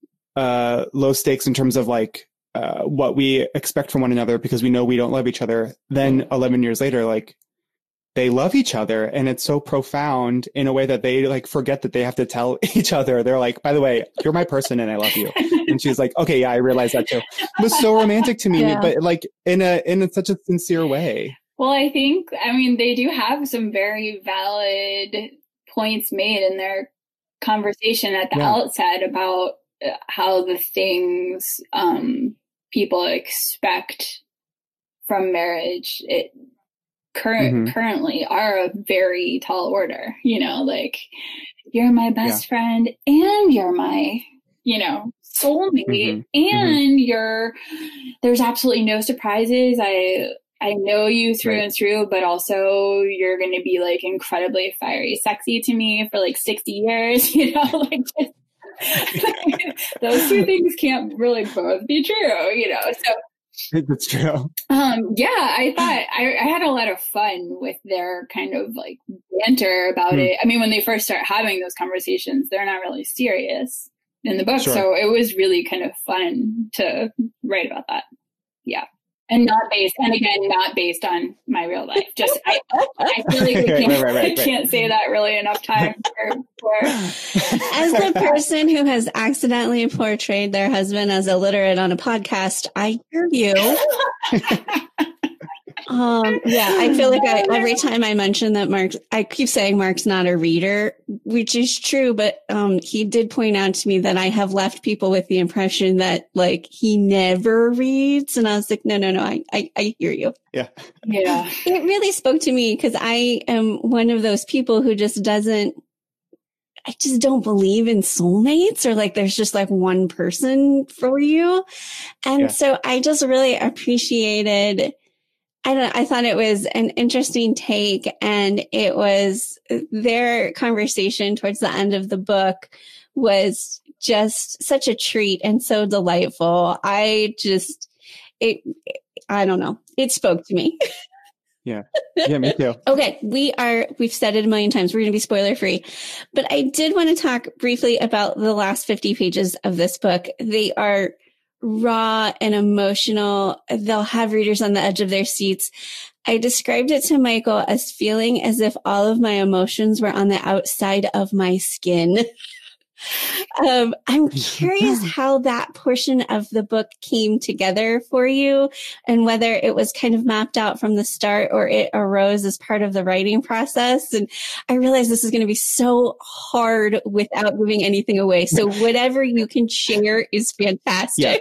[SPEAKER 1] uh, low stakes in terms of like, uh, what we expect from one another because we know we don't love each other. Then eleven years later, like, they love each other and it's so profound in a way that they like forget that they have to tell each other. They're like, by the way, you're my person and I love you. And she's like, okay, yeah, I realize that too. It was so romantic to me, yeah. but like in a, in a, such a sincere way.
[SPEAKER 3] Well, I think, I mean, they do have some very valid points made in their conversation at the yeah. outset about how the things um, people expect from marriage, it, Current, mm-hmm. currently are a very tall order, you know, like you're my best yeah. friend and you're my, you know, soulmate mm-hmm. and mm-hmm. you're, there's absolutely no surprises. I, I know you through right. and through, but also you're going to be like incredibly fiery, sexy to me for like sixty years, you know, like just, like, those two things can't really both be true, you know, so.
[SPEAKER 1] That's true.
[SPEAKER 3] Um, yeah, I thought I, I had a lot of fun with their kind of like banter about mm. it. I mean, when they first start having those conversations, they're not really serious in the book. Sure. So it was really kind of fun to write about that. Yeah. And not based, and again, not based on my real life. Just, I, I feel like we can't, right, right, right, right. I can't say that really enough time. For, for
[SPEAKER 2] As the person who has accidentally portrayed their husband as illiterate on a podcast, I hear you. Um, yeah, I feel like I, every time I mention that Mark, I keep saying Mark's not a reader, which is true, but um, he did point out to me that I have left people with the impression that like he never reads. And I was like, no, no, no, I, I, I hear you.
[SPEAKER 1] Yeah.
[SPEAKER 3] Yeah.
[SPEAKER 2] It really spoke to me because I am one of those people who just doesn't, I just don't believe in soulmates or like there's just like one person for you. And yeah. so I just really appreciated I don't I thought it was an interesting take, and it was their conversation towards the end of the book was just such a treat and so delightful. I just, it, I don't know. It spoke to me.
[SPEAKER 1] Yeah. Yeah, me too.
[SPEAKER 2] Okay. We are, we've said it a million times. We're going to be spoiler free, but I did want to talk briefly about the last fifty pages of this book. They are raw and emotional. They'll have readers on the edge of their seats. I described it to Michael as feeling as if all of my emotions were on the outside of my skin. Um, I'm curious how that portion of the book came together for you and whether it was kind of mapped out from the start or it arose as part of the writing process. And I realize this is going to be so hard without giving anything away. So whatever you can share is fantastic.
[SPEAKER 3] Yeah.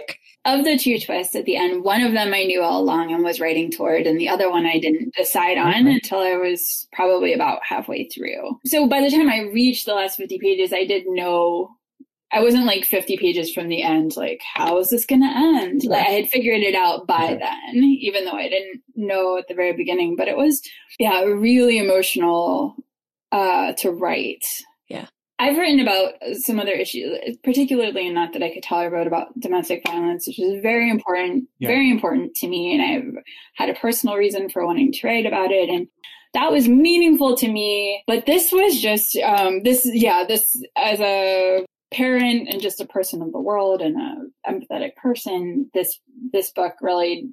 [SPEAKER 3] of the two twists at the end, one of them I knew all along and was writing toward, and the other one I didn't decide on okay. until I was probably about halfway through. So by the time I reached the last fifty pages, I did know, I wasn't like fifty pages from the end, like, how is this going to end? Yeah. Like, I had figured it out by okay. then, even though I didn't know at the very beginning. But it was, yeah, really emotional uh, to write.
[SPEAKER 2] Yeah.
[SPEAKER 3] I've written about some other issues, particularly, not that I could tell, I wrote about domestic violence, which is very important, yeah. very important to me. And I've had a personal reason for wanting to write about it. And that was meaningful to me. But this was just, um, this, yeah, this as a parent and just a person of the world and a empathetic person, this this book really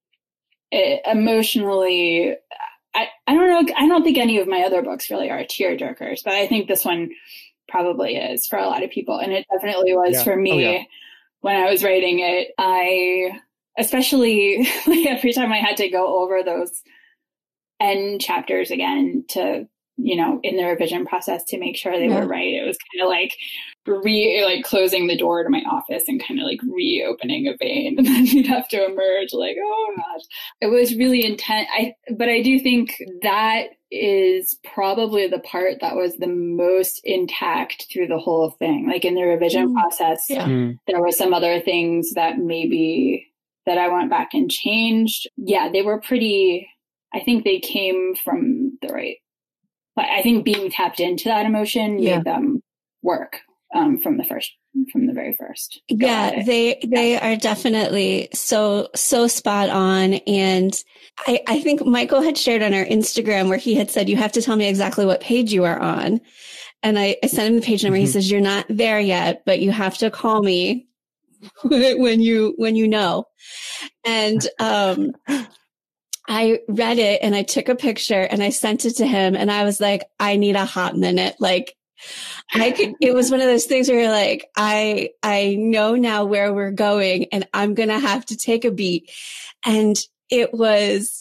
[SPEAKER 3] it, emotionally I, I don't know I don't think any of my other books really are tear jerkers, but I think this one probably is for a lot of people, and it definitely was yeah. for me. Oh, yeah. When I was writing it, I especially like every time I had to go over those end chapters again to, you know, in the revision process to make sure they yeah. were right. It was kind of like re like closing the door to my office and kind of like reopening a vein, and then you'd have to emerge like, oh gosh, it was really intense. I, but I do think that is probably the part that was the most intact through the whole thing. Like in the revision mm. process,
[SPEAKER 2] yeah.
[SPEAKER 1] mm.
[SPEAKER 3] there were some other things that maybe that I went back and changed. Yeah, they were pretty, I think they came from the right, but I think being tapped into that emotion
[SPEAKER 2] yeah.
[SPEAKER 3] made them work um, from the first, from the very first.
[SPEAKER 2] Yeah, they they yeah. are definitely so so spot on. And I I think Michael had shared on our Instagram where he had said, you have to tell me exactly what page you are on. And I, I sent him the page number. Mm-hmm. He says, you're not there yet, but you have to call me when you when you know. And um I read it and I took a picture and I sent it to him, and I was like, I need a hot minute. Like I could, it was one of those things where you're like, I, I know now where we're going and I'm going to have to take a beat. And it was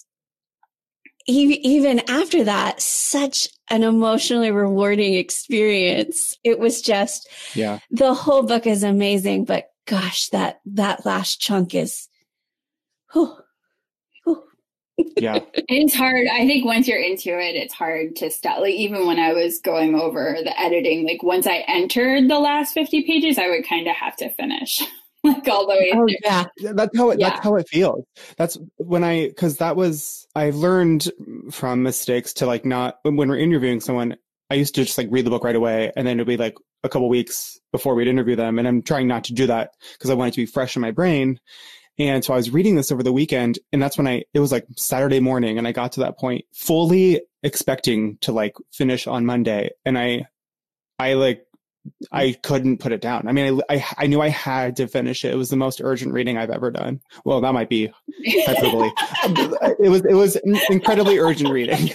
[SPEAKER 2] even after that, such an emotionally rewarding experience. It was just,
[SPEAKER 1] yeah,
[SPEAKER 2] the whole book is amazing, but gosh, that, that last chunk is, whew, whew.
[SPEAKER 1] Yeah.
[SPEAKER 3] It's hard. I think once you're into it, it's hard to stop. Like even when I was going over the editing, like once I entered the last fifty pages, I would kind of have to finish like all the way
[SPEAKER 2] oh,
[SPEAKER 3] through.
[SPEAKER 2] Yeah.
[SPEAKER 1] That's how it,
[SPEAKER 3] yeah.
[SPEAKER 1] that's how it feels. That's when I, cause that was, I learned from mistakes to like not, when we're interviewing someone, I used to just like read the book right away. And then it'd be like a couple weeks before we'd interview them. And I'm trying not to do that because I want it to be fresh in my brain. And so I was reading this over the weekend, and that's when I, it was like Saturday morning, and I got to that point fully expecting to like finish on Monday. And I, I like, I couldn't put it down. I mean, I, I, I knew I had to finish it. It was the most urgent reading I've ever done. Well, that might be hyperbole. It was, it was incredibly urgent reading.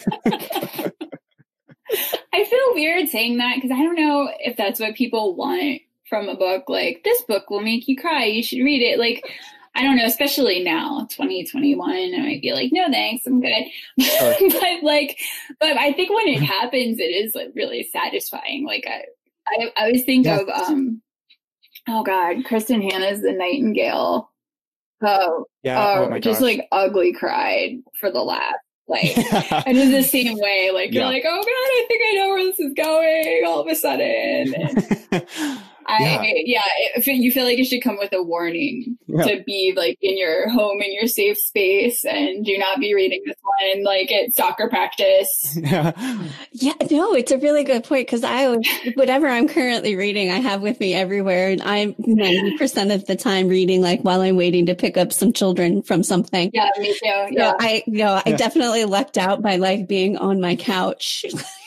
[SPEAKER 3] I feel weird saying that because I don't know if that's what people want from a book. Like, this book will make you cry, you should read it. Like, I don't know, especially now, twenty twenty-one, I might be like, no, thanks, I'm good. Sure. but like, but I think when it happens, it is like really satisfying. Like I, I, I always think yes. of, um, oh God, Kristen Hanna's The Nightingale. Oh,
[SPEAKER 1] yeah.
[SPEAKER 3] uh,
[SPEAKER 1] oh my
[SPEAKER 3] just
[SPEAKER 1] gosh.
[SPEAKER 3] like ugly cried for the laugh. Like, and in the same way, like, you're yeah. like, oh God, I think I know where this is going all of a sudden. And, I, yeah, yeah if you feel like it should come with a warning yeah. to be like in your home, in your safe space, and do not be reading this one like at soccer practice.
[SPEAKER 1] Yeah,
[SPEAKER 2] yeah no, it's a really good point because I always, whatever I'm currently reading, I have with me everywhere, and I'm ninety percent of the time reading like while I'm waiting to pick up some children from something.
[SPEAKER 3] Yeah, me too. Yeah,
[SPEAKER 2] so I, you know, I yeah. definitely lucked out by like being on my couch.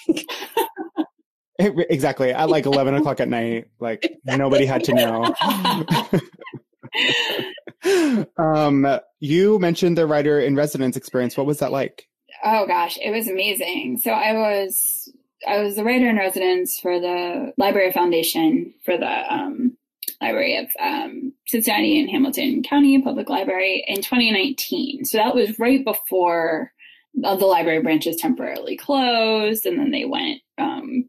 [SPEAKER 1] Exactly. At like eleven o'clock at night, like exactly. Nobody had to know. um, you mentioned the writer in residence experience. What was that like?
[SPEAKER 3] Oh gosh, it was amazing. So I was, I was the writer in residence for the Library Foundation for the um, Library of um, Cincinnati and Hamilton County Public Library in twenty nineteen. So that was right before the library branches temporarily closed, and then they went, um,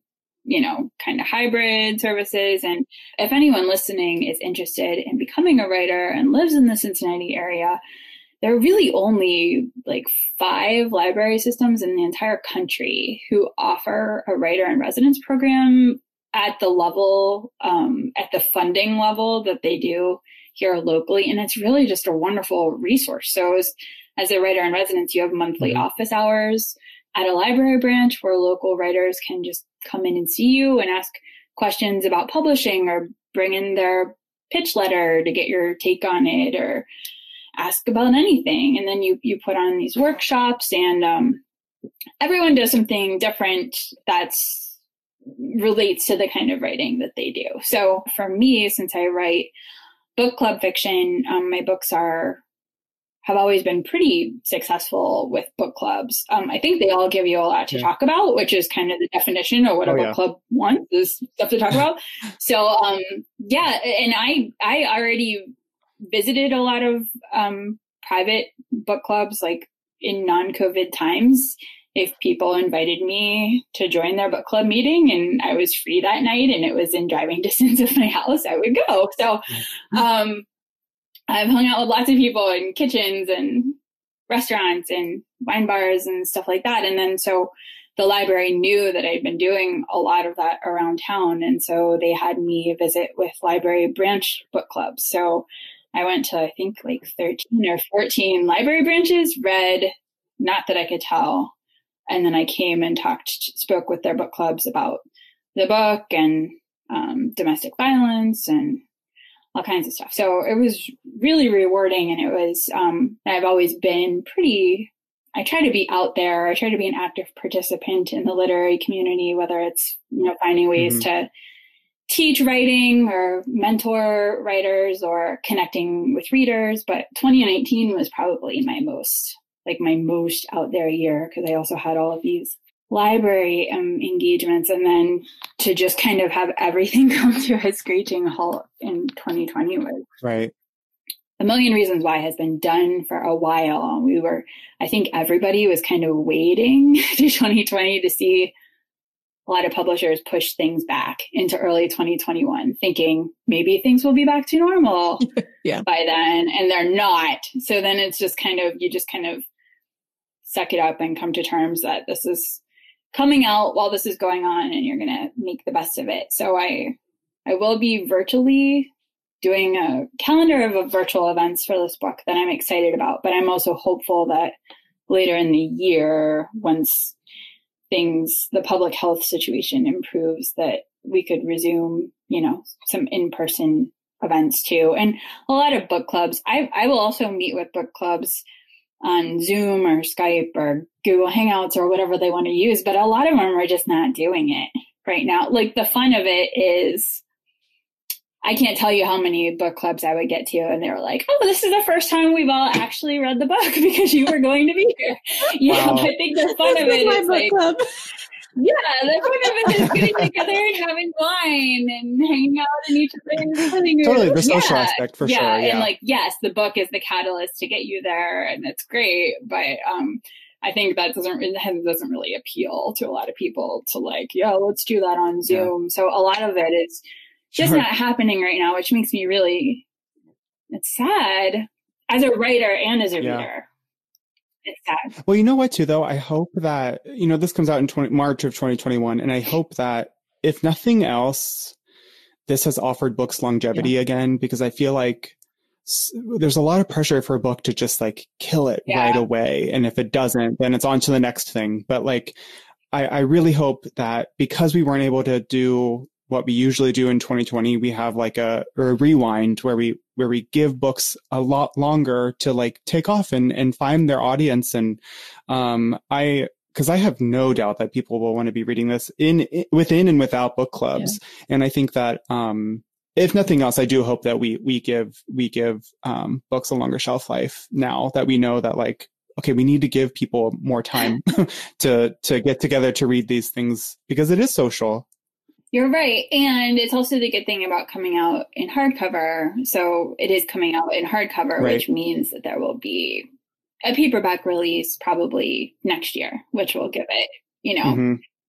[SPEAKER 3] you know, kind of hybrid services. And if anyone listening is interested in becoming a writer and lives in the Cincinnati area, there are really only like five library systems in the entire country who offer a writer in residence program at the level, um, at the funding level that they do here locally. And it's really just a wonderful resource. So as, as a writer in residence, you have monthly mm-hmm. office hours at a library branch where local writers can just come in and see you and ask questions about publishing or bring in their pitch letter to get your take on it or ask about anything. And then you, you put on these workshops and um, everyone does something different that's relates to the kind of writing that they do. So for me, since I write book club fiction, um, my books are have always been pretty successful with book clubs. Um, I think they all give you a lot to yeah. talk about, which is kind of the definition of what oh, a book yeah. club wants, is stuff to talk about. So um, yeah, and I I already visited a lot of um, private book clubs, like in non-COVID times. If people invited me to join their book club meeting and I was free that night and it was in driving distance of my house, I would go. So um, I've hung out with lots of people in kitchens and restaurants and wine bars and stuff like that. And then so the library knew that I'd been doing a lot of that around town. And so they had me visit with library branch book clubs. So I went to, I think, like thirteen or fourteen library branches, read, not that I could tell. And then I came and talked, spoke with their book clubs about the book and um, domestic violence and all kinds of stuff. So it was really rewarding. And it was, um, I've always been pretty, I try to be out there. I try to be an active participant in the literary community, whether it's, you know, finding ways mm-hmm. to teach writing or mentor writers or connecting with readers. But twenty nineteen was probably my most, like my most out there year, because I also had all of these library um, engagements. And then to just kind of have everything come to a screeching halt in twenty twenty was
[SPEAKER 1] right.
[SPEAKER 3] A Million Reasons Why has been done for a while. We were, I think everybody was kind of waiting to twenty twenty to see a lot of publishers push things back into early twenty twenty-one, thinking maybe things will be back to normal yeah. by then, and they're not. So then it's just kind of, you just kind of suck it up and come to terms that this is coming out while this is going on and you're going to make the best of it. So I, I will be virtually doing a calendar of virtual events for this book that I'm excited about, but I'm also hopeful that later in the year, once things, the public health situation improves, that we could resume, you know, some in-person events too. And a lot of book clubs, I, I will also meet with book clubs on Zoom or Skype or Google Hangouts or whatever they want to use. But a lot of them are just not doing it right now. Like the fun of it is, I can't tell you how many book clubs I would get to, and they were like, oh, this is the first time we've all actually read the book because you were going to be here. Yeah, wow. I think the fun of it is like, club. yeah, the fun of it is getting together and having wine and hanging out in each other's living room.
[SPEAKER 1] Totally, the social yeah. aspect for
[SPEAKER 3] yeah,
[SPEAKER 1] sure. Yeah,
[SPEAKER 3] and like, yes, the book is the catalyst to get you there, and it's great, but um, I think that doesn't it doesn't really appeal to a lot of people to like, yeah, let's do that on Zoom. Yeah. So a lot of it is just sure. not happening right now, which makes me really, it's sad as a writer and as a yeah. reader. It's sad.
[SPEAKER 1] Well, you know what, too, though? I hope that, you know, this comes out in twenty, March of twenty twenty-one, and I hope that if nothing else, this has offered books longevity yeah. again, because I feel like s- there's a lot of pressure for a book to just like kill it yeah. right away. And if it doesn't, then it's on to the next thing. But like, I, I really hope that because we weren't able to do what we usually do in twenty twenty, we have like a, or a rewind where we where we give books a lot longer to like take off and, and find their audience. And um, I, because I have no doubt that people will want to be reading this in, in within and without book clubs. Yeah. And I think that um, if nothing else, I do hope that we we give we give um, books a longer shelf life now that we know that like, okay, we need to give people more time to to get together to read these things because it is social.
[SPEAKER 3] You're right. And it's also the good thing about coming out in hardcover. So it is coming out in hardcover, right. which means that there will be a paperback release probably next year, which will give it, you know, mm-hmm.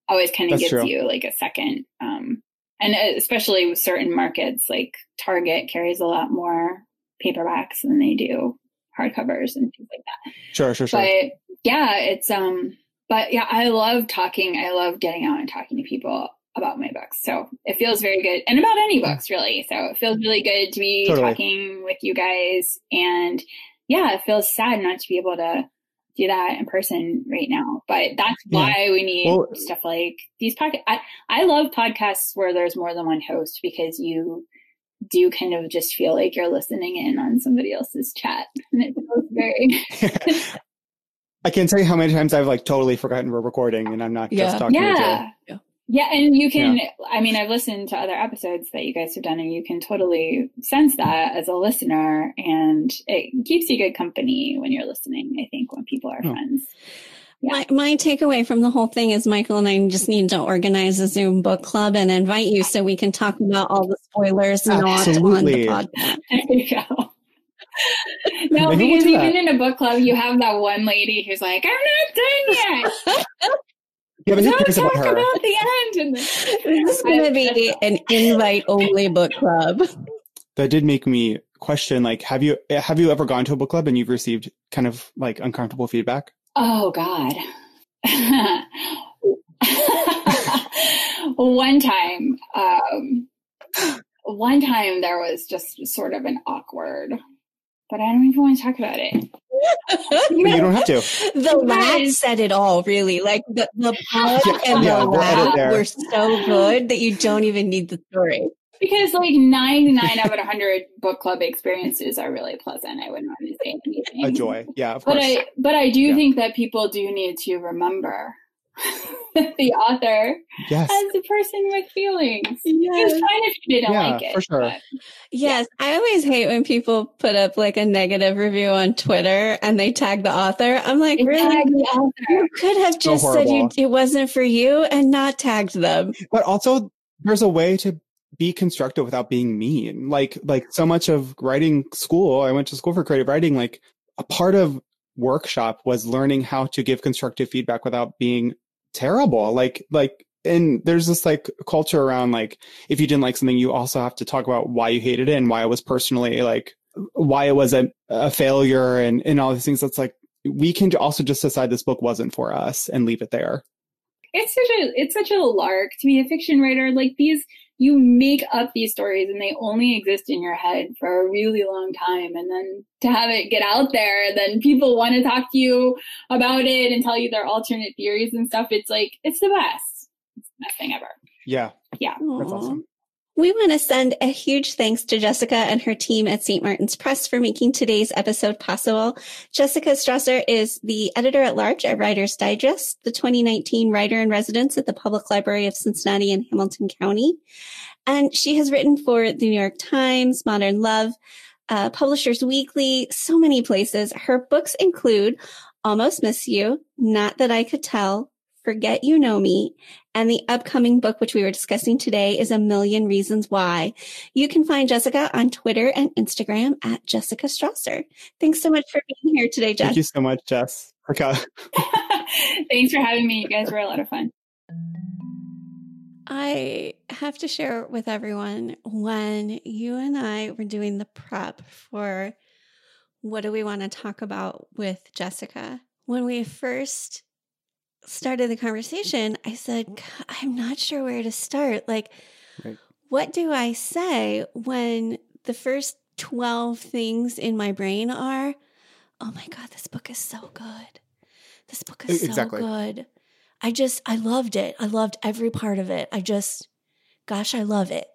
[SPEAKER 3] always kind of
[SPEAKER 1] That's
[SPEAKER 3] gives
[SPEAKER 1] true.
[SPEAKER 3] you like a second. Um, and especially with certain markets, like Target carries a lot more paperbacks than they do hardcovers and things like that.
[SPEAKER 1] Sure, sure, sure.
[SPEAKER 3] But yeah, it's, um, but yeah, I love talking. I love getting out and talking to people about my books. So it feels very good, and about any books really. So it feels really good to be
[SPEAKER 1] Totally.
[SPEAKER 3] talking with you guys. And yeah, it feels sad not to be able to do that in person right now, but that's
[SPEAKER 1] Yeah.
[SPEAKER 3] why we need
[SPEAKER 1] Well-
[SPEAKER 3] stuff like these podcasts. I, I love podcasts where there's more than one host, because you do kind of just feel like you're listening in on somebody else's chat, and it feels very
[SPEAKER 1] I can't tell you how many times I've like totally forgotten we're recording and I'm not
[SPEAKER 2] Yeah.
[SPEAKER 1] just talking to
[SPEAKER 3] yeah.
[SPEAKER 2] Yeah.
[SPEAKER 3] Yeah, and you can, I mean, I've listened to other episodes that you guys have done, and you can totally sense that as a listener, and it keeps you good company when you're listening, I think, when people are
[SPEAKER 1] Oh.
[SPEAKER 3] friends. Yeah.
[SPEAKER 2] My, my takeaway from the whole thing is Michael and I just need to organize a Zoom book club and invite you so we can talk about all the spoilers not on
[SPEAKER 1] Absolutely.
[SPEAKER 2] the podcast.
[SPEAKER 3] There you go. No,
[SPEAKER 1] Maybe we'll
[SPEAKER 3] because
[SPEAKER 1] do
[SPEAKER 3] even
[SPEAKER 1] that.
[SPEAKER 3] in a book club, you have that one lady who's like, I'm not done yet.
[SPEAKER 1] Yeah, but who
[SPEAKER 3] Don't
[SPEAKER 1] cares
[SPEAKER 3] talk
[SPEAKER 1] about her?
[SPEAKER 3] about the end. And
[SPEAKER 2] This is going to be an invite-only book club.
[SPEAKER 1] That did make me question, like, have you have you ever gone to a book club and you've received kind of like uncomfortable feedback?
[SPEAKER 3] Oh, God. One time, um, one time there was just sort of an awkward, but I don't even want to talk about it.
[SPEAKER 1] But you don't have to.
[SPEAKER 2] The laugh said it all, really. Like the, the pause
[SPEAKER 1] Yeah,
[SPEAKER 2] and
[SPEAKER 1] yeah,
[SPEAKER 2] the
[SPEAKER 1] we'll edit
[SPEAKER 2] laugh
[SPEAKER 1] there.
[SPEAKER 2] were so good that you don't even need the story.
[SPEAKER 3] Because like ninety-nine out of one hundred book club experiences are really pleasant. I wouldn't want to say anything.
[SPEAKER 1] A joy. Yeah, of
[SPEAKER 3] But
[SPEAKER 1] course.
[SPEAKER 3] I, but I do
[SPEAKER 1] Yeah.
[SPEAKER 3] think that people do need to remember the author
[SPEAKER 1] Yes.
[SPEAKER 3] as a person with feelings.
[SPEAKER 2] Yes.
[SPEAKER 3] It's fine if you didn't
[SPEAKER 1] Yeah,
[SPEAKER 3] like it.
[SPEAKER 1] for sure.
[SPEAKER 3] but-
[SPEAKER 2] Yes, I always hate when people put up like a negative review on Twitter and they tag the author. I'm like,
[SPEAKER 3] It's
[SPEAKER 2] really?
[SPEAKER 3] tag the author.
[SPEAKER 2] You could have just said you
[SPEAKER 1] horrible.
[SPEAKER 2] it wasn't for you and not tagged them.
[SPEAKER 1] But also, there's a way to be constructive without being mean. Like, like so much of writing school, I went to school for creative writing. Like, a part of workshop was learning how to give constructive feedback without being terrible. Like, like, and there's this like culture around like, if you didn't like something, you also have to talk about why you hated it and why it was personally like, why it was a, a failure and, and all these things. That's like, we can also just decide this book wasn't for us and leave it there.
[SPEAKER 3] It's such a it's such a lark to be a fiction writer. Like these, you make up these stories and they only exist in your head for a really long time. And then to have it get out there, then people want to talk to you about it and tell you their alternate theories and stuff. It's like, it's the best. It's the best thing ever.
[SPEAKER 1] Yeah.
[SPEAKER 3] Yeah.
[SPEAKER 1] That's
[SPEAKER 2] Aw.
[SPEAKER 1] awesome.
[SPEAKER 2] We want to send a huge thanks to Jessica and her team at Saint Martin's Press for making today's episode possible. Jessica Strasser is the editor-at-large at Writer's Digest, the twenty nineteen writer-in-residence at the Public Library of Cincinnati and Hamilton County. And she has written for the New York Times, Modern Love, uh, Publishers Weekly, so many places. Her books include Almost Miss You, Not That I Could Tell, Forget You Know Me, and the upcoming book, which we were discussing today, is A Million Reasons Why. You can find Jessica on Twitter and Instagram at Jessica Strasser. Thanks so much for being here today, Jess.
[SPEAKER 1] Thank you so much, Jess. Okay.
[SPEAKER 3] Thanks for having me. You guys were a lot of fun.
[SPEAKER 2] I have to share with everyone when you and I were doing the prep for what do we want to talk about with Jessica. When we first started the conversation, I said, "God, I'm not sure where to start. Like,
[SPEAKER 1] Right.
[SPEAKER 2] what do I say when the first twelve things in my brain are, oh my God, this book is so good. This book is
[SPEAKER 1] Exactly.
[SPEAKER 2] so good. I just, I loved it. I loved every part of it. I just, gosh, I love it."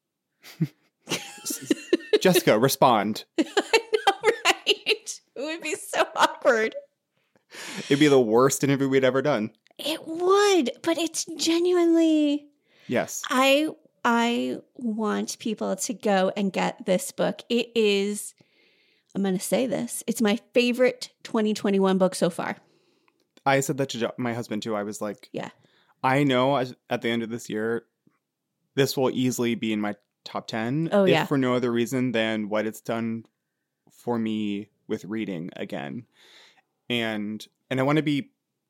[SPEAKER 1] Jessica, respond.
[SPEAKER 2] I know, right? It would be so awkward.
[SPEAKER 1] It'd be the worst interview we'd ever done.
[SPEAKER 2] It would, but it's genuinely,
[SPEAKER 1] Yes.
[SPEAKER 2] I I want people to go and get this book. It is, I'm going to say this, it's my favorite twenty twenty-one book so far.
[SPEAKER 1] I said that to Jo- my husband too. I was like,
[SPEAKER 2] Yeah.
[SPEAKER 1] I know as- at the end of this year, this will easily be in my top ten.
[SPEAKER 2] Oh,
[SPEAKER 1] if
[SPEAKER 2] yeah.
[SPEAKER 1] for no other reason than what it's done for me with reading again. And and I want to be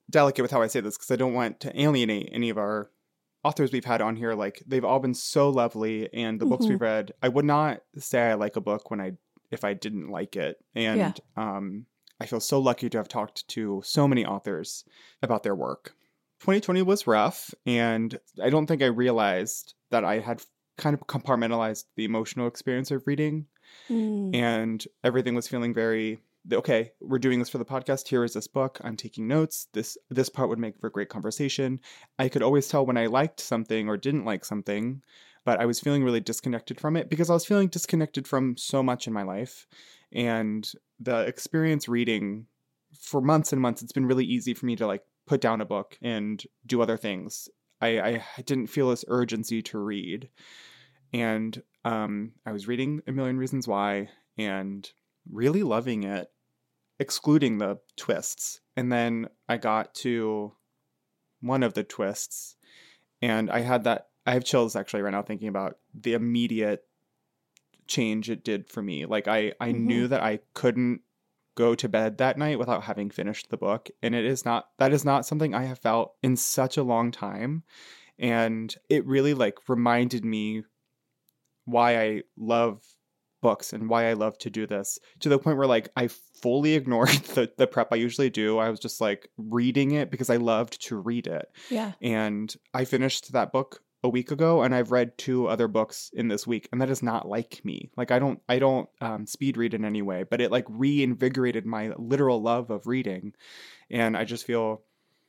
[SPEAKER 1] delicate with how I say this because I don't want to alienate any of our authors we've had on here. Like, they've all been so lovely, and the mm-hmm. books we've read, I would not say I like a book when I if I didn't like it. And yeah. um, I feel so lucky to have talked to so many authors about their work. twenty twenty was rough, and I don't think I realized that I had kind of compartmentalized the emotional experience of reading, mm. and everything was feeling very, okay, we're doing this for the podcast. Here is this book. I'm taking notes. This this part would make for great conversation. I could always tell when I liked something or didn't like something, but I was feeling really disconnected from it because I was feeling disconnected from so much in my life. And the experience reading for months and months, it's been really easy for me to like put down a book and do other things. I, I didn't feel this urgency to read. And um, I was reading A Million Reasons Why and really loving it, excluding the twists. And then I got to one of the twists, and I had that, I have chills actually right now thinking about the immediate change it did for me. Like I, I mm-hmm. knew that I couldn't go to bed that night without having finished the book. And it is not, that is not something I have felt in such a long time. And it really like reminded me why I love books and why I love to do this, to the point where like I fully ignored the, the prep I usually do. I was just like reading it because I loved to read it.
[SPEAKER 2] Yeah.
[SPEAKER 1] And I finished that book a week ago, and I've read two other books in this week, and that is not like me. Like I don't, I don't um, speed read in any way, but it like reinvigorated my literal love of reading. And I just feel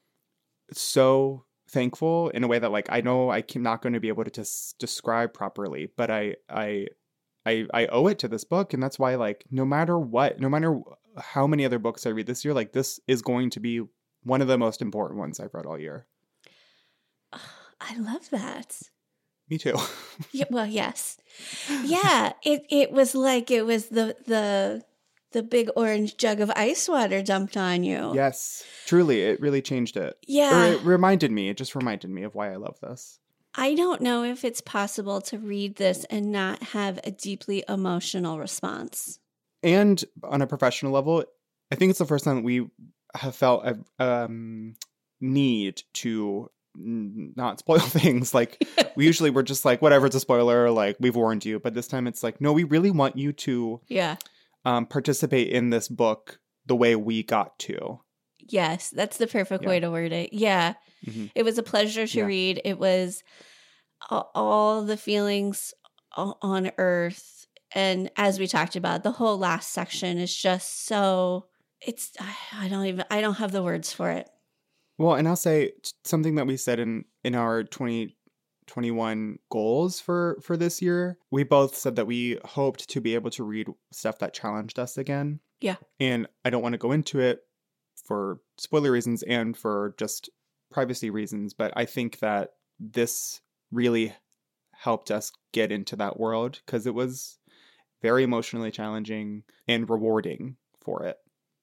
[SPEAKER 1] so thankful in a way that like I know I'm not going to be able to just describe properly, but I, I, I, I owe it to this book. And that's why like no matter what, no matter how many other books I read this year, like this is going to be one of the most important ones I've read all year.
[SPEAKER 2] I love that.
[SPEAKER 1] Me too.
[SPEAKER 2] Yeah, well, yes. Yeah, it it was like it was the the the big orange jug of ice water dumped on you.
[SPEAKER 1] Yes, truly, it really changed it.
[SPEAKER 2] Yeah.
[SPEAKER 1] Or it reminded me, it just reminded me of why I love this.
[SPEAKER 2] I don't know if it's possible to read this and not have a deeply emotional response.
[SPEAKER 1] And on a professional level, I think it's the first time that we have felt a um, need to not spoil things. Like we usually we're just like, whatever, it's a spoiler, like we've warned you. But this time it's like, no, we really want you to
[SPEAKER 2] yeah
[SPEAKER 1] um, participate in this book the way we got to.
[SPEAKER 2] Yes, that's the perfect yeah. way to word it. Yeah. Mm-hmm. It was a pleasure to yeah. read. It was all the feelings on earth. And as we talked about, the whole last section is just so, it's, I don't even, I don't have the words for it.
[SPEAKER 1] Well, and I'll say something that we said in, in our twenty twenty-one goals for, for this year. We both said that we hoped to be able to read stuff that challenged us again.
[SPEAKER 2] Yeah.
[SPEAKER 1] And I don't want to go into it for spoiler reasons and for just privacy reasons, but I think that this really helped us get into that world because it was very emotionally challenging and rewarding for it.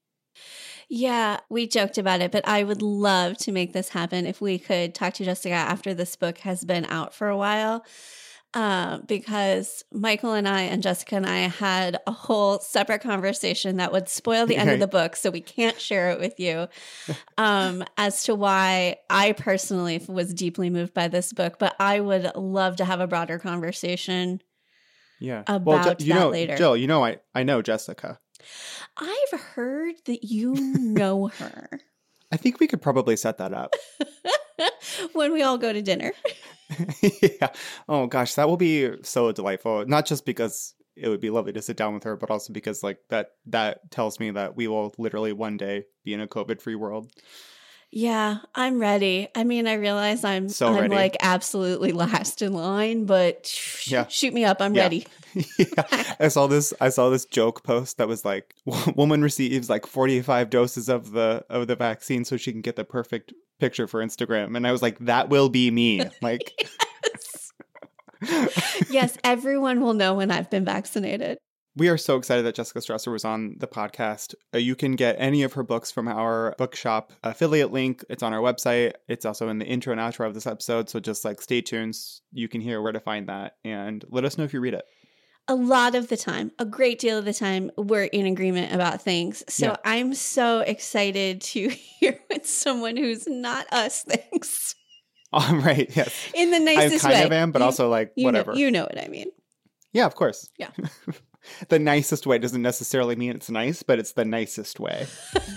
[SPEAKER 2] Yeah, we joked about it, but I would love to make this happen if we could talk to Jessica after this book has been out for a while. Uh, because Michael and I and Jessica and I had a whole separate conversation that would spoil the end of the book, so we can't share it with you, um, as to why I personally was deeply moved by this book. But I would love to have a broader conversation
[SPEAKER 1] yeah.
[SPEAKER 2] about
[SPEAKER 1] well, Je- you
[SPEAKER 2] that
[SPEAKER 1] know,
[SPEAKER 2] later.
[SPEAKER 1] Jill, you know I, I know Jessica.
[SPEAKER 2] I've heard that you know her.
[SPEAKER 1] I think we could probably set that up.
[SPEAKER 2] When we all go to dinner.
[SPEAKER 1] Yeah. Oh gosh, that will be so delightful. Not just because it would be lovely to sit down with her, but also because like that that tells me that we will literally one day be in a COVID-free world.
[SPEAKER 2] Yeah, I'm ready. I mean, I realize I'm
[SPEAKER 1] so
[SPEAKER 2] I'm
[SPEAKER 1] ready.
[SPEAKER 2] like absolutely last in line, but sh-
[SPEAKER 1] yeah.
[SPEAKER 2] shoot me up. I'm
[SPEAKER 1] yeah.
[SPEAKER 2] ready.
[SPEAKER 1] Yeah. I saw this I saw this joke post that was like, woman receives like forty-five doses of the of the vaccine so she can get the perfect picture for Instagram. And I was like, that will be me. Like
[SPEAKER 2] yes. Yes, everyone will know when I've been vaccinated.
[SPEAKER 1] We are so excited that Jessica Strasser was on the podcast. Uh, you can get any of her books from our bookshop affiliate link. It's on our website. It's also in the intro and outro of this episode. So just like stay tuned. You can hear where to find that and let us know if you read it.
[SPEAKER 2] a lot of the time, a great deal of the time, we're in agreement about things. So
[SPEAKER 1] Yeah.
[SPEAKER 2] I'm so excited to hear what someone who's not us thinks.
[SPEAKER 1] All right. Yes.
[SPEAKER 2] In the
[SPEAKER 1] I
[SPEAKER 2] nicest
[SPEAKER 1] kind
[SPEAKER 2] way.
[SPEAKER 1] of am, but
[SPEAKER 2] You-
[SPEAKER 1] also like
[SPEAKER 2] you
[SPEAKER 1] whatever.
[SPEAKER 2] Know, you know what I mean.
[SPEAKER 1] Yeah, of course.
[SPEAKER 2] Yeah.
[SPEAKER 1] The nicest way doesn't necessarily mean it's nice, but it's the nicest way.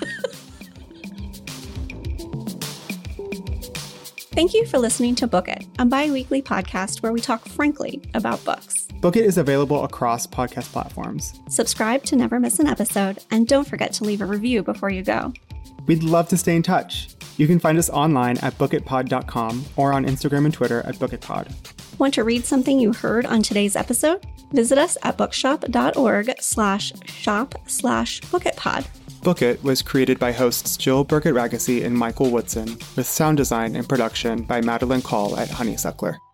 [SPEAKER 2] Thank you for listening to Book It, a bi-weekly podcast where we talk frankly about books.
[SPEAKER 1] Book It is available across podcast platforms.
[SPEAKER 2] Subscribe to never miss an episode, and don't forget to leave a review before you go.
[SPEAKER 1] We'd love to stay in touch. You can find us online at book it pod dot com or on Instagram and Twitter at bookitpod.
[SPEAKER 2] Want to read something you heard on today's episode? Visit us at bookshop.org slash shop slash bookitpod.
[SPEAKER 1] Book It was created by hosts Jill Burkett Ragacy and Michael Woodson, with sound design and production by Madeline Call at Honeysuckler.